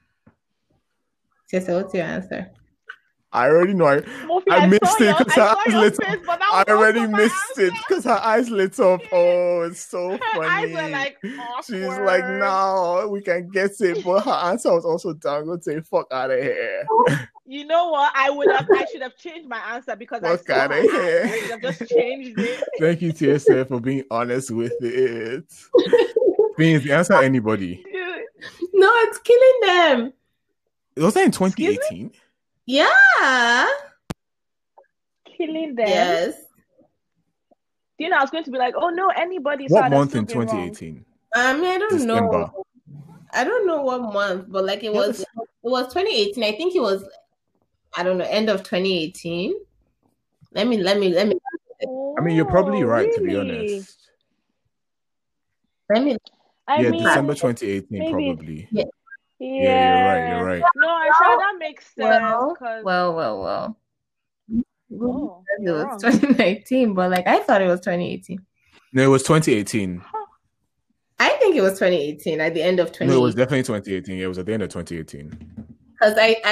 So what's your answer? I already know. I missed it because her eyes lit up. I already missed it because her eyes lit up. Oh, it's so funny. Eyes were like she's like, no, we can get it. But her answer was also Dangote. Fuck out of here. You know what? I should have changed my answer because fuck out of here. I should have just changed it. Thank you, TSA, for being honest with it. Means the answer Anybody. No, it's Killing Them. Was that in 2018? Yeah. Killing Them. Yes. You know, I was going to be like, oh no, Anybody. What month in 2018? I mean, I don't December. know. I don't know what month, but like it was 2018. I think it was, I don't know, end of 2018. Let me. I mean, you're probably right, really? To be honest. December 2018, maybe. Probably. Yeah, you're right. No, I'm sure that makes sense. Well. Oh, it was 2019, but like I thought it was 2018. No, it was 2018. I think it was 2018 at the end of 2018. No, it was definitely 2018. It was at the end of 2018. Because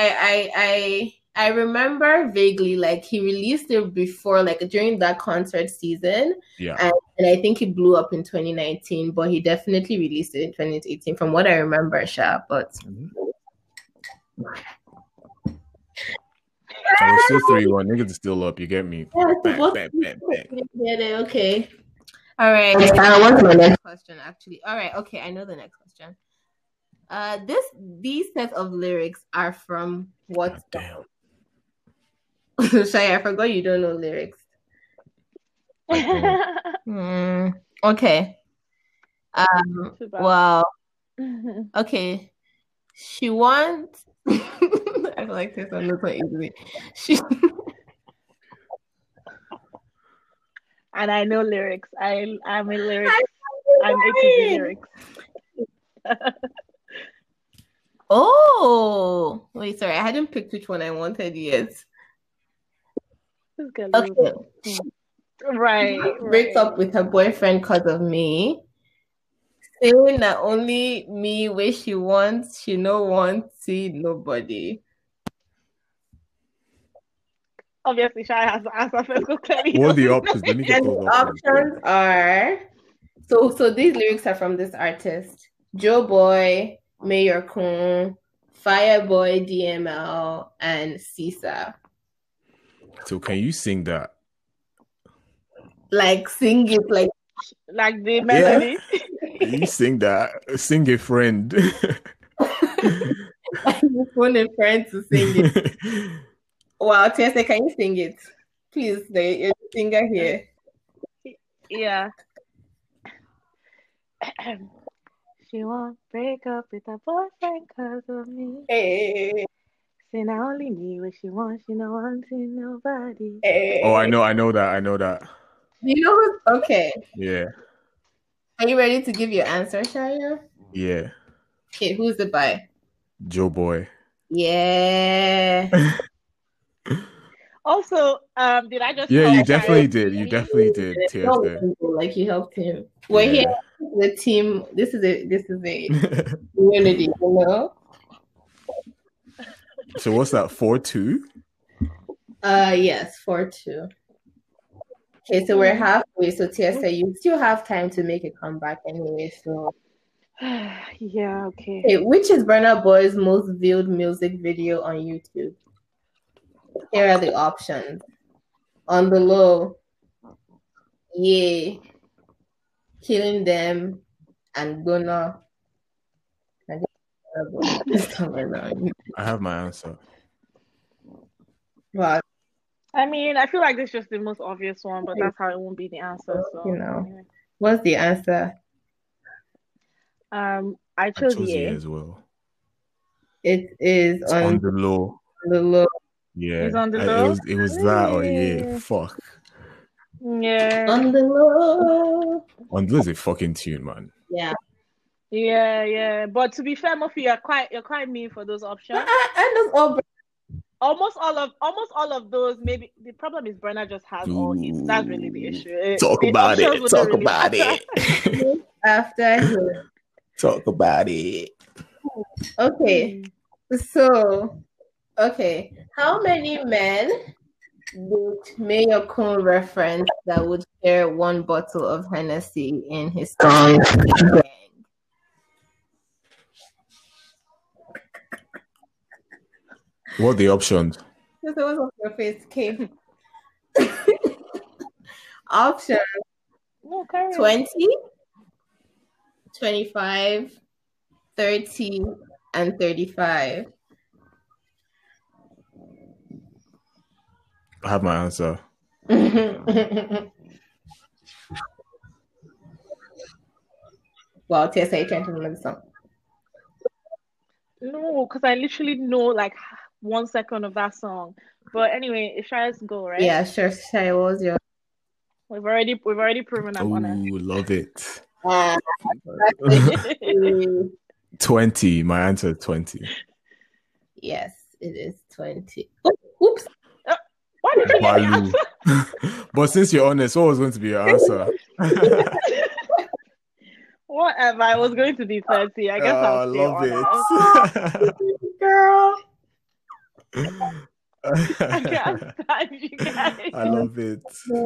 I remember vaguely, like he released it before, like during that concert season. Yeah. And I think he blew up in 2019, but he definitely released it in 2018 from what I remember, Sha. But I was It's still 3-1. Niggas is still up. You get me? Yeah, Bang, both bang, bang, bang. get it. Okay. All right. What's my next question? Actually, all right. Okay, I know the next question. These sets of lyrics are from what? Damn. Shai, I forgot you don't know lyrics. Okay. Well. Okay. She wants. I feel like this one looks quite easy. And I know lyrics. I'm a lyrics. I'm A to Z lyrics. Oh, wait, sorry. I hadn't picked which one I wanted yet. Okay. Right. Breaks up with her boyfriend because of me. Saying that only me where she wants, she no want, see nobody. Obviously, Shai has to answer first. What are the options? Let me get those options. Options are so these lyrics are from this artist: Joe Boy, Mayor Kun, Fireboy DML, and Sisa. So can you sing that? Like sing it like the melody. Yeah. You sing that. Sing a friend. I just want a friend to sing it. Wow, Tessa, can you sing it? Please, you're the singer here. Yeah. She won't break up with her boyfriend because of me. Hey. Say not only me what she wants, she no wanting nobody. Hey. Oh, I know that. You know who's okay? Yeah. Are you ready to give your answer, Shaya? Yeah. Okay, who's it by? Joe Boy. Yeah. Also, did I just? Yeah, you definitely did. You definitely did. Like you helped him. We're here. The team. This is a community. You know. So what's that? 4-2. Yes, 4-2. Okay, so we're halfway. So Tessa, you still have time to make a comeback anyway. So. Yeah. Okay. Okay, which is Burna Boy's most viewed music video on YouTube? Here are the options. On the Low, Yeah, Killing Them, and Gonna. I have my answer. Wow. I mean, I feel like this is just the most obvious one, but that's how it won't be the answer. So anyway. What's the answer? I chose Yeah as well. It is on the Low. On the Low. Yeah, it's on the Low. It was that or Yeah. Fuck. Yeah. On the Low. On the Low is a fucking tune, man. Yeah. Yeah. But to be fair, Murphy, you're quite mean for those options. I know almost all of those. Maybe the problem is Burna just has all hits. That's really the issue. Talk about it. After him. Talk about it. Okay. So, how many men did Mayor Kun reference that would share one bottle of Hennessy in his song? What are the options? This was off your face came. Options 20, 25, 30, and 35. I have my answer. Well, Tessa, you trying to remember the song? No, because I literally know like 1 second of that song. But anyway, it's Shaya's go, right? Yeah, sure. Shaya, what was your? We've already proven I'm honest. Ooh, love it. 20. My answer is 20. Yes, it is 20. Oops. Why did you get the answer? But since you're honest, what was going to be your answer? Whatever. I was going to be 30. I guess I'll stay love it. Girl. I can't stand you guys. I love it.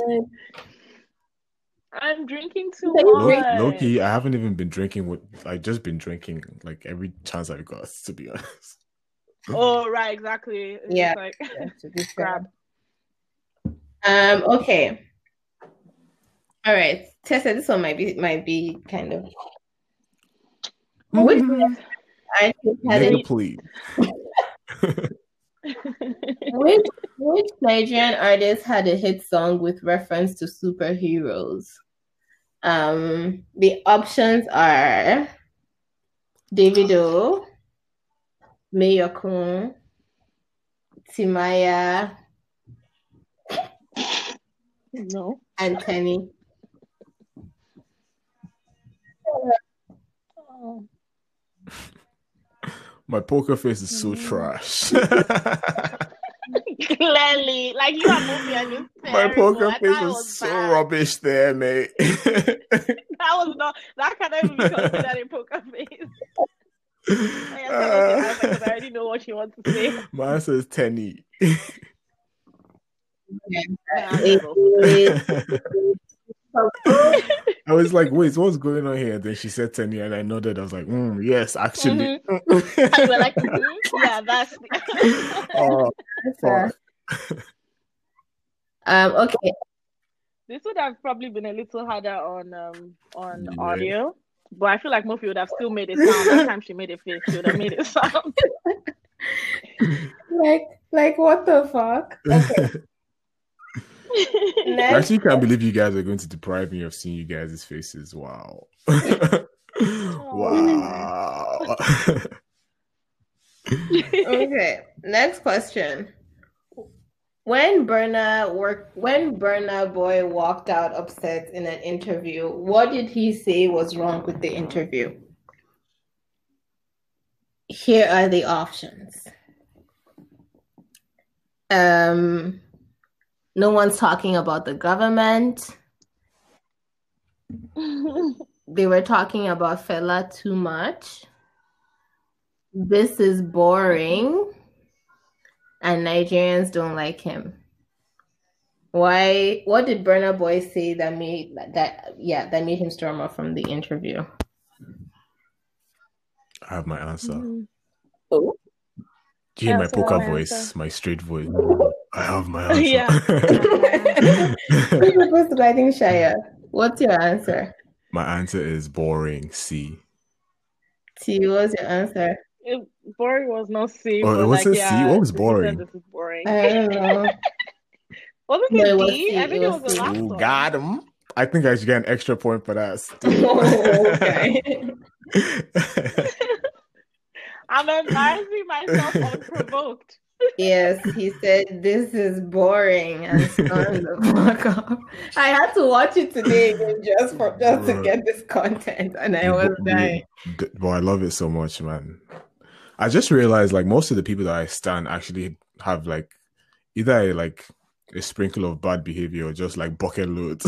I'm drinking too much. Low-key, I haven't even been drinking I've just been drinking like every chance I've got, to be honest. Oh, right, exactly. It's Yeah, just like to be grab. fair. Okay. All right, Tessa, this one might be kind of which artist had Nigga, a please. which Nigerian artist had a hit song with reference to superheroes? The options are Davido, Mayokun, Timaya, No. and Tenny. Oh. My poker face is so trash. Clearly, like you are moving and it's My terrible. poker I face thought it was so bad. rubbish there, mate. That cannot even be considered a poker face. I guess tell us your answer because I already know what you want to say. My answer is Tenny. I was like, wait, what's going on here? Then she said Tenny, and I nodded. I was like, yes, actually. And we're like, yeah, that's. Oh, fuck. Okay. This would have probably been a little harder on audio, but I feel like Murphy would have still made it sound. That time she made a face, she would have made it sound. like what the fuck? Okay. I actually can't believe you guys are going to deprive me of seeing you guys' faces. Wow. Wow. Okay. Next question. When Burna Boy walked out upset in an interview, what did he say was wrong with the interview? Here are the options. No one's talking about the government. They were talking about Fela too much. This is boring. And Nigerians don't like him. Why? What did Burna Boy say that made him storm off from the interview? I have my answer. Oh. Do you hear my poker voice, my straight voice? I have my answer. Yeah. You're supposed to, I think, Shaya. What's your answer? My answer is boring. C. T, what's your answer? Boring was not C. Oh, it wasn't C? What was boring? This is boring. I don't know. Wasn't it D? I think it was the last one. Got him. I think I should get an extra point for that. Okay. I'm embarrassing myself unprovoked. Yes, he said this is boring and stormed the fuck off. I had to watch it today again just to get this content, and I was dying. But I love it so much, man. I just realized like most of the people that I stan actually have like either like a sprinkle of bad behavior or just like bucket loads.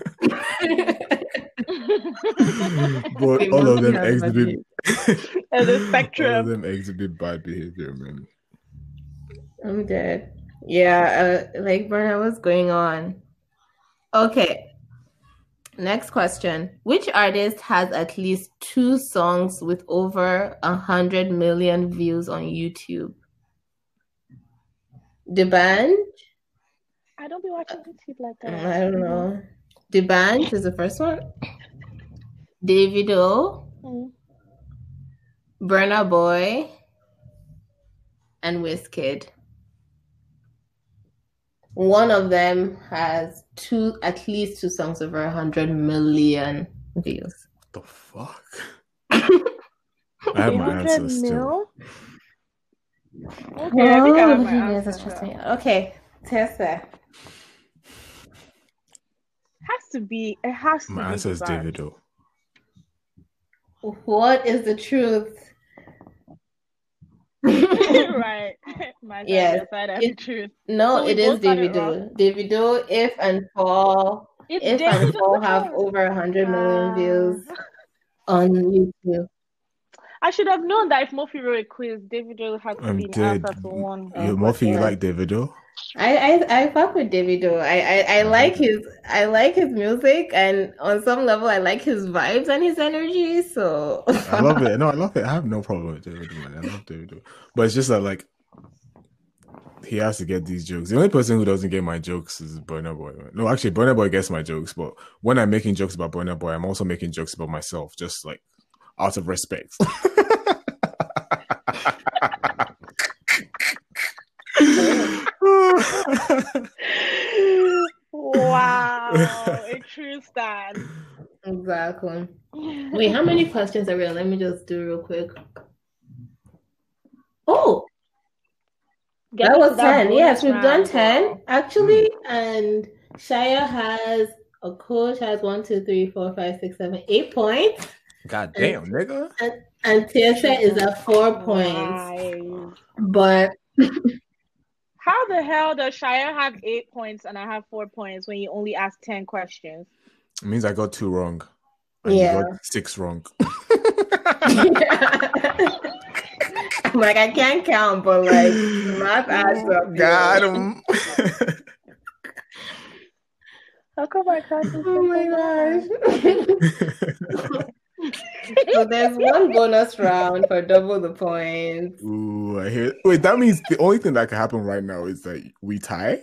But all of them exhibit the spectrum. All of them exhibit bad behavior, man. I'm dead. Yeah, like Burna, what's going on? Okay. Next question. Which artist has at least 2 songs with over 100 million views on YouTube? D'banj? I don't be watching YouTube like that. I don't know. D'banj is the first one. Davido, Burna Boy, and Wizkid. One of them has at least 2 songs over 100 million views. What the fuck? I have my answer still. Okay, I think I have my answer. Okay, Tessa. It has to be. My answer is Davido. What is the truth? Right. Yes. The truth. No, So it is Davido. Davido, If and Fall have over 100 million views on YouTube. I should have known that if Murphy wrote a quiz, Davido had to be an answer to one. Murphy, you like Davido? I fuck with Davido. I like his music, and on some level I like his vibes and his energy. So I love it. No, I love it. I have no problem with Davido, man. I love Davido. But it's just that like He has to get these jokes. The only person who doesn't get my jokes is Burna Boy. No, actually, Burna Boy gets my jokes, but when I'm making jokes about Burna Boy, I'm also making jokes about myself, just like out of respect. Wow, a true stand. Exactly. Wait, how many questions are real? Let me just do real quick. Oh, that was 10. Yes, we've done 10 actually, and Shia has a coach has 1, 2, 3, 4, 5, 6, 7, 8 points. God damn, nigga. And Tiesa is at 4 points. But how the hell does Shia have 8 points and I have 4 points when you only asked 10 questions? It means I got 2 wrong. And you got 6 wrong. I'm like, I can't count, but like math adds up. Got him. How come I can't? Oh my gosh. So there's one bonus round for double the points. Ooh, I hear. Wait, that means the only thing that can happen right now is that we tie?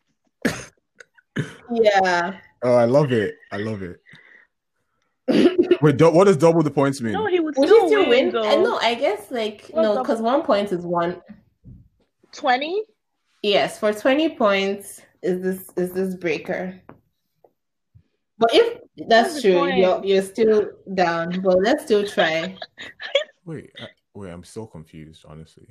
Yeah. Oh, I love it. I love it. Wait, what does double the points mean? No, he would still win. No, I guess like no, because 1 point is 1. 20? Yes, for 20 points is this breaker. But if that's true, you're still down. But let's still try. Wait, I'm so confused, honestly.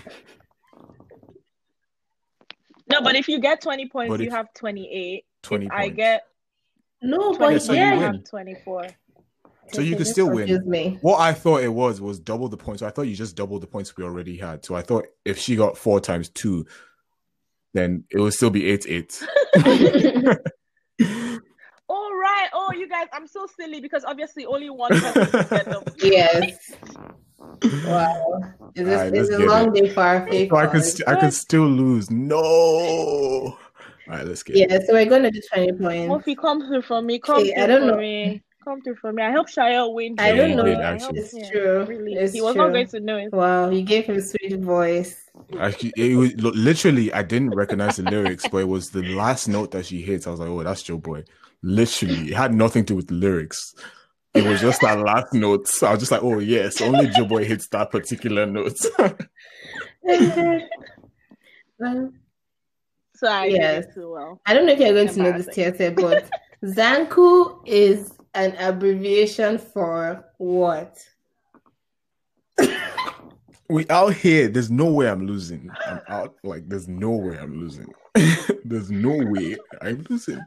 No, but if you get 20 points, you have 28. 20 if points. I get no, but so you have 24. So you could still win. What I thought it was double the points. So I thought you just doubled the points we already had. So I thought if she got 4 times 2, then it would still be 8-8. All right. Oh, you guys, I'm so silly because obviously only one person can get them. Yes. Wow. It's a long day for our faith. So I can still lose. No. All right, let's get it. So we're going to do 20 points. Murphy, come through for me. Come through for me. I hope Shia wins. I don't know. Actually. It's true. Really. He was not going to know it. Wow, you gave him a sweet voice. Actually, it was, literally, I didn't recognize the lyrics, but it was the last note that she hits. I was like, oh, that's Joe Boy. Literally, it had nothing to do with the lyrics. It was just that last note. So I was just like, oh, yes, only Joe Boy hits that particular note. So I did too well. I don't know if you're going to know this, Tiesa, but Zanku is an abbreviation for what? We out here. There's no way I'm losing. I'm out. Like, there's no way I'm losing. There's no way I'm losing.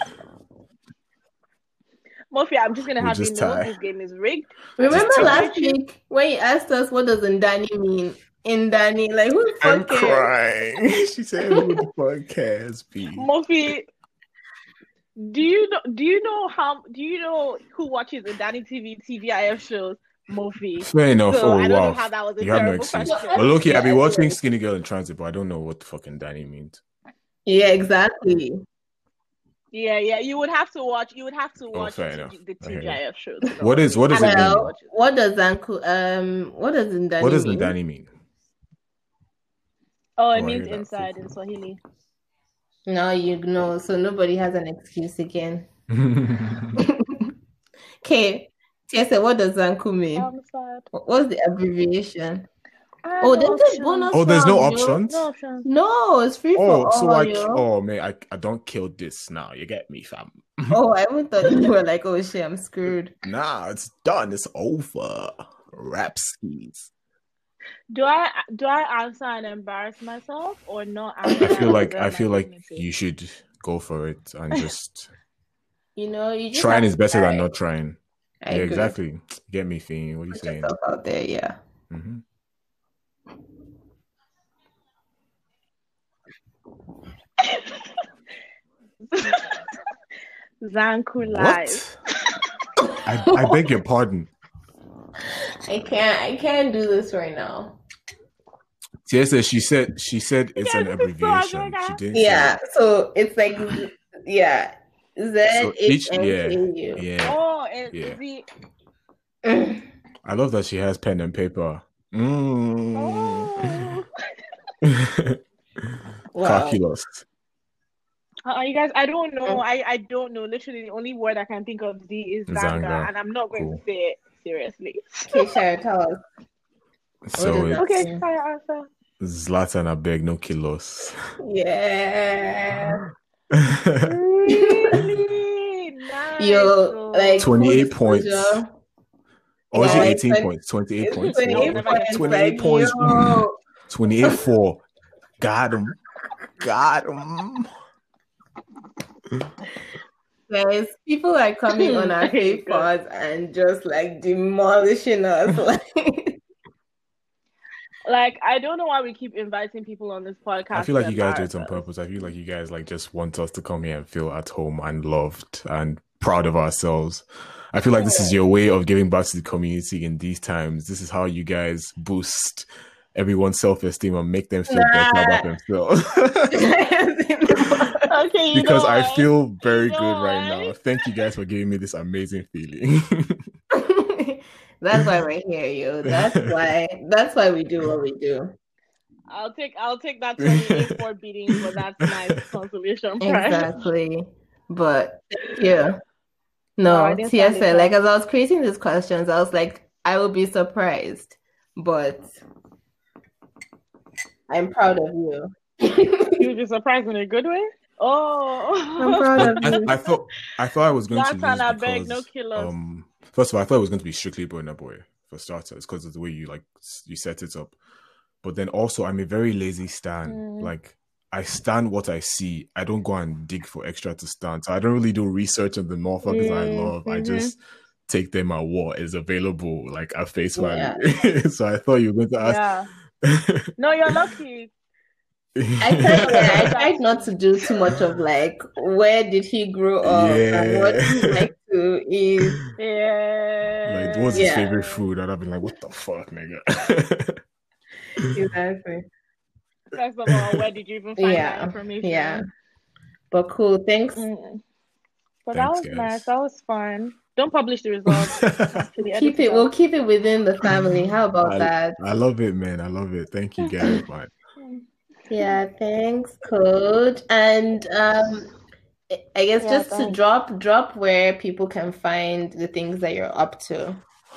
Murphy, I'm just going to have you know this game is rigged. Remember last week when you asked us what does Ndani mean? Ndani, like who the fuck I'm crying. She said, who the fuck cares, B? Murphy, do you know who watches Ndani TVIF shows? Murphy. Fair enough. So I don't know how that was a terrible question. Well, look, I've been watching Skinny Girl in Transit, but I don't know what the fucking Ndani means. Yeah, exactly. Yeah. You would have to watch. The TGIF shows. What does it mean? What does Zanku? What does Ndani mean? What does Ndani mean? Oh, it means inside in Swahili. No, you know, so nobody has an excuse again. Okay, Tiesa, what does Zanku mean? What's the abbreviation? There's a bonus. Oh, there's no options? No options. No, it's free for all. Man, I don't kill this now. You get me, fam. I even thought you were like, oh shit, I'm screwed. Nah, it's done. It's over. Rap skis. Do I answer and embarrass myself or not? I feel like you should go for it and just. You just trying is better than not trying. I agree. Exactly. Get me, Fiend. What are you saying? Yourself out there, yeah. Mm-hmm. Zanku live. I beg your pardon. I can't do this right now. Tiesa, she said it's an abbreviation. She didn't. Yeah, so it's like ZHNKU. Yeah. Oh, it's I love that she has pen and paper. Oh. Wow. Calculus. You guys, I don't know. I don't know. Literally, the only word I can think of Z is Zanga, Zanga. and I'm not going to Cool. say it seriously. Okay, Shara, tell us. So does that it's Okay, fire answer. Zlatan, I beg, no kilos. Yeah. Really nice. Yo, like 28 full points. disclosure. Or is Yeah, it like 18 points? 28 it's points? 28 never points. get 28 Like, points. yo. 28-4. Got him. Got him. Guys, people are coming on our There you fake go. pods and just like demolishing us. Like, I don't know why we keep inviting people on this podcast. I feel like to you guys do it embarrass on us. purpose. I feel like you guys like just want us to come here and feel at home and loved and proud of ourselves. I feel like this is your way of giving back to the community in these times. This is how you guys boost everyone's self-esteem and make them feel better about themselves. Okay, you Because know I what? feel very You know good right what? now. Thank you guys for giving me this amazing feeling. That's why we're here, yo. That's why we do what we do. I'll take that 28-4 beating for that nice consolation prize. Exactly. But yeah. Oh, No, I didn't stand a TSA, like chance. as I was creating these questions, I was like, I would be surprised, but I'm proud of you. You would be surprised in a good way. Oh, I'm proud of you. I thought I was going to Zlatan, I lose beg, no because killers. first of all, I thought it was going to be strictly Burna Boy for starters because of the way you set it up. But then also, I'm a very lazy stan. Like I stan what I see. I don't go and dig for extra to stan. So I don't really do research on the motherfuckers I love. I just take them at what is available, like at face value. Yeah. So I thought you were going to ask. Yeah. No, you're lucky. I tried not to do too much of like where did he grow up and what he like to eat. Yeah. Like what's his favorite food? And I've been like, what the fuck, nigga? Exactly. First of all, where did you even find that information? Yeah. But cool, thanks. But Thanks, that was guys. nice. That was fun. Don't publish the results. Actually, We'll keep it within the family. How about that? I love it, man. I love it. Thank you guys, man. Yeah, thanks, Coach. And I guess just to drop where people can find the things that you're up to.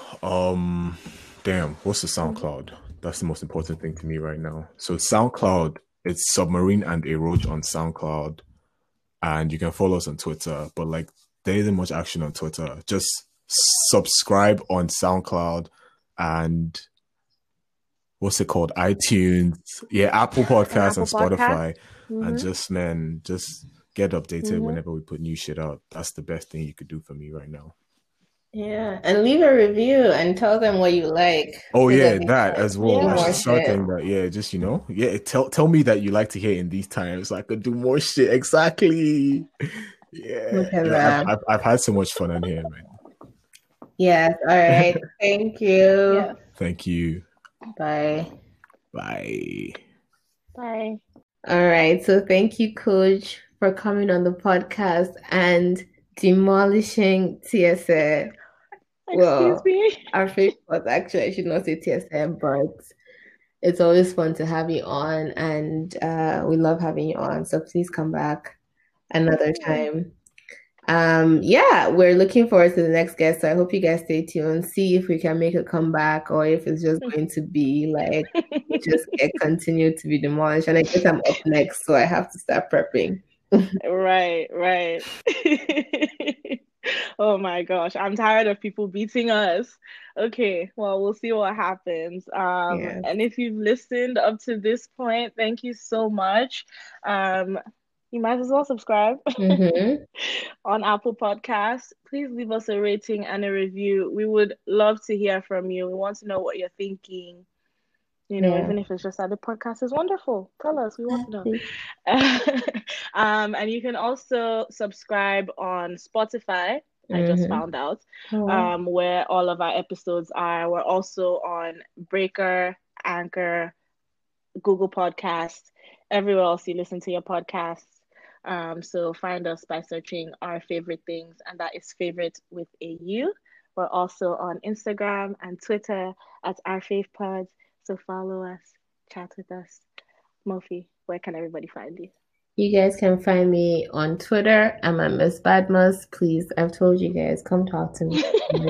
Damn, what's the SoundCloud? That's the most important thing to me right now. So SoundCloud, it's Submarine and Eroge on SoundCloud. And you can follow us on Twitter, but like there isn't much action on Twitter. Just subscribe on SoundCloud and what's it called? iTunes, Apple Podcasts and Spotify. And just get updated whenever we put new shit out. That's the best thing you could do for me right now. Yeah, and leave a review and tell them what you like. Oh yeah, that as well. Yeah. I should start doing that. Yeah, just tell me that you like to hear in these times, so I could do more shit. Exactly. Yeah, I've had so much fun in here, man. Yes. All right. Thank you. Yeah. Thank you. Bye. Bye. All right. So thank you, Coach, for coming on the podcast and demolishing TSA. Excuse me. Our favorite was actually, I should not say TSA, but it's always fun to have you on, and we love having you on. So please come back another time. We're looking forward to the next guest. So I hope you guys stay tuned. See if we can make a comeback, or if it's just going to be like just continue to be demolished. And I guess I'm up next, so I have to start prepping. Right. Oh my gosh, I'm tired of people beating us. Okay, well, we'll see what happens. And if you've listened up to this point, thank you so much. You might as well subscribe on Apple Podcasts. Please leave us a rating and a review. We would love to hear from you. We want to know what you're thinking. Even if it's just that the podcast is wonderful. Tell us. We want to know. And you can also subscribe on Spotify. I just found out where all of our episodes are. We're also on Breaker, Anchor, Google Podcasts, everywhere else you listen to your podcasts. So find us by searching Our Favorite Things, and that is favorite with a U. We're also on Instagram and Twitter at Our Fave Pods. So follow us, chat with us. Mofi, where can everybody find you? You guys can find me on Twitter. I'm at Miss Badmus. Please, I've told you guys, come talk to me.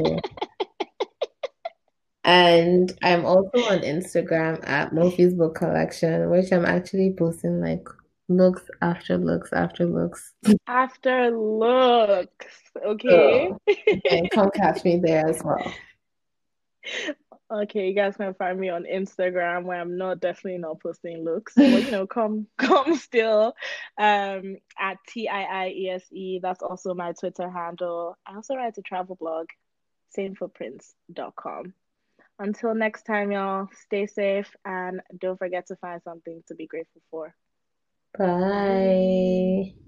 And I'm also on Instagram at Mofi's Book Collection, which I'm actually posting like looks after looks after looks. After looks, okay. So, and come catch me there as well. Okay, you guys can find me on Instagram where I'm not definitely not posting looks, but come still at TIIESE. That's also my Twitter handle. I also write a travel blog, samefootprints.com. Until next time, y'all, stay safe and don't forget to find something to be grateful for. Bye.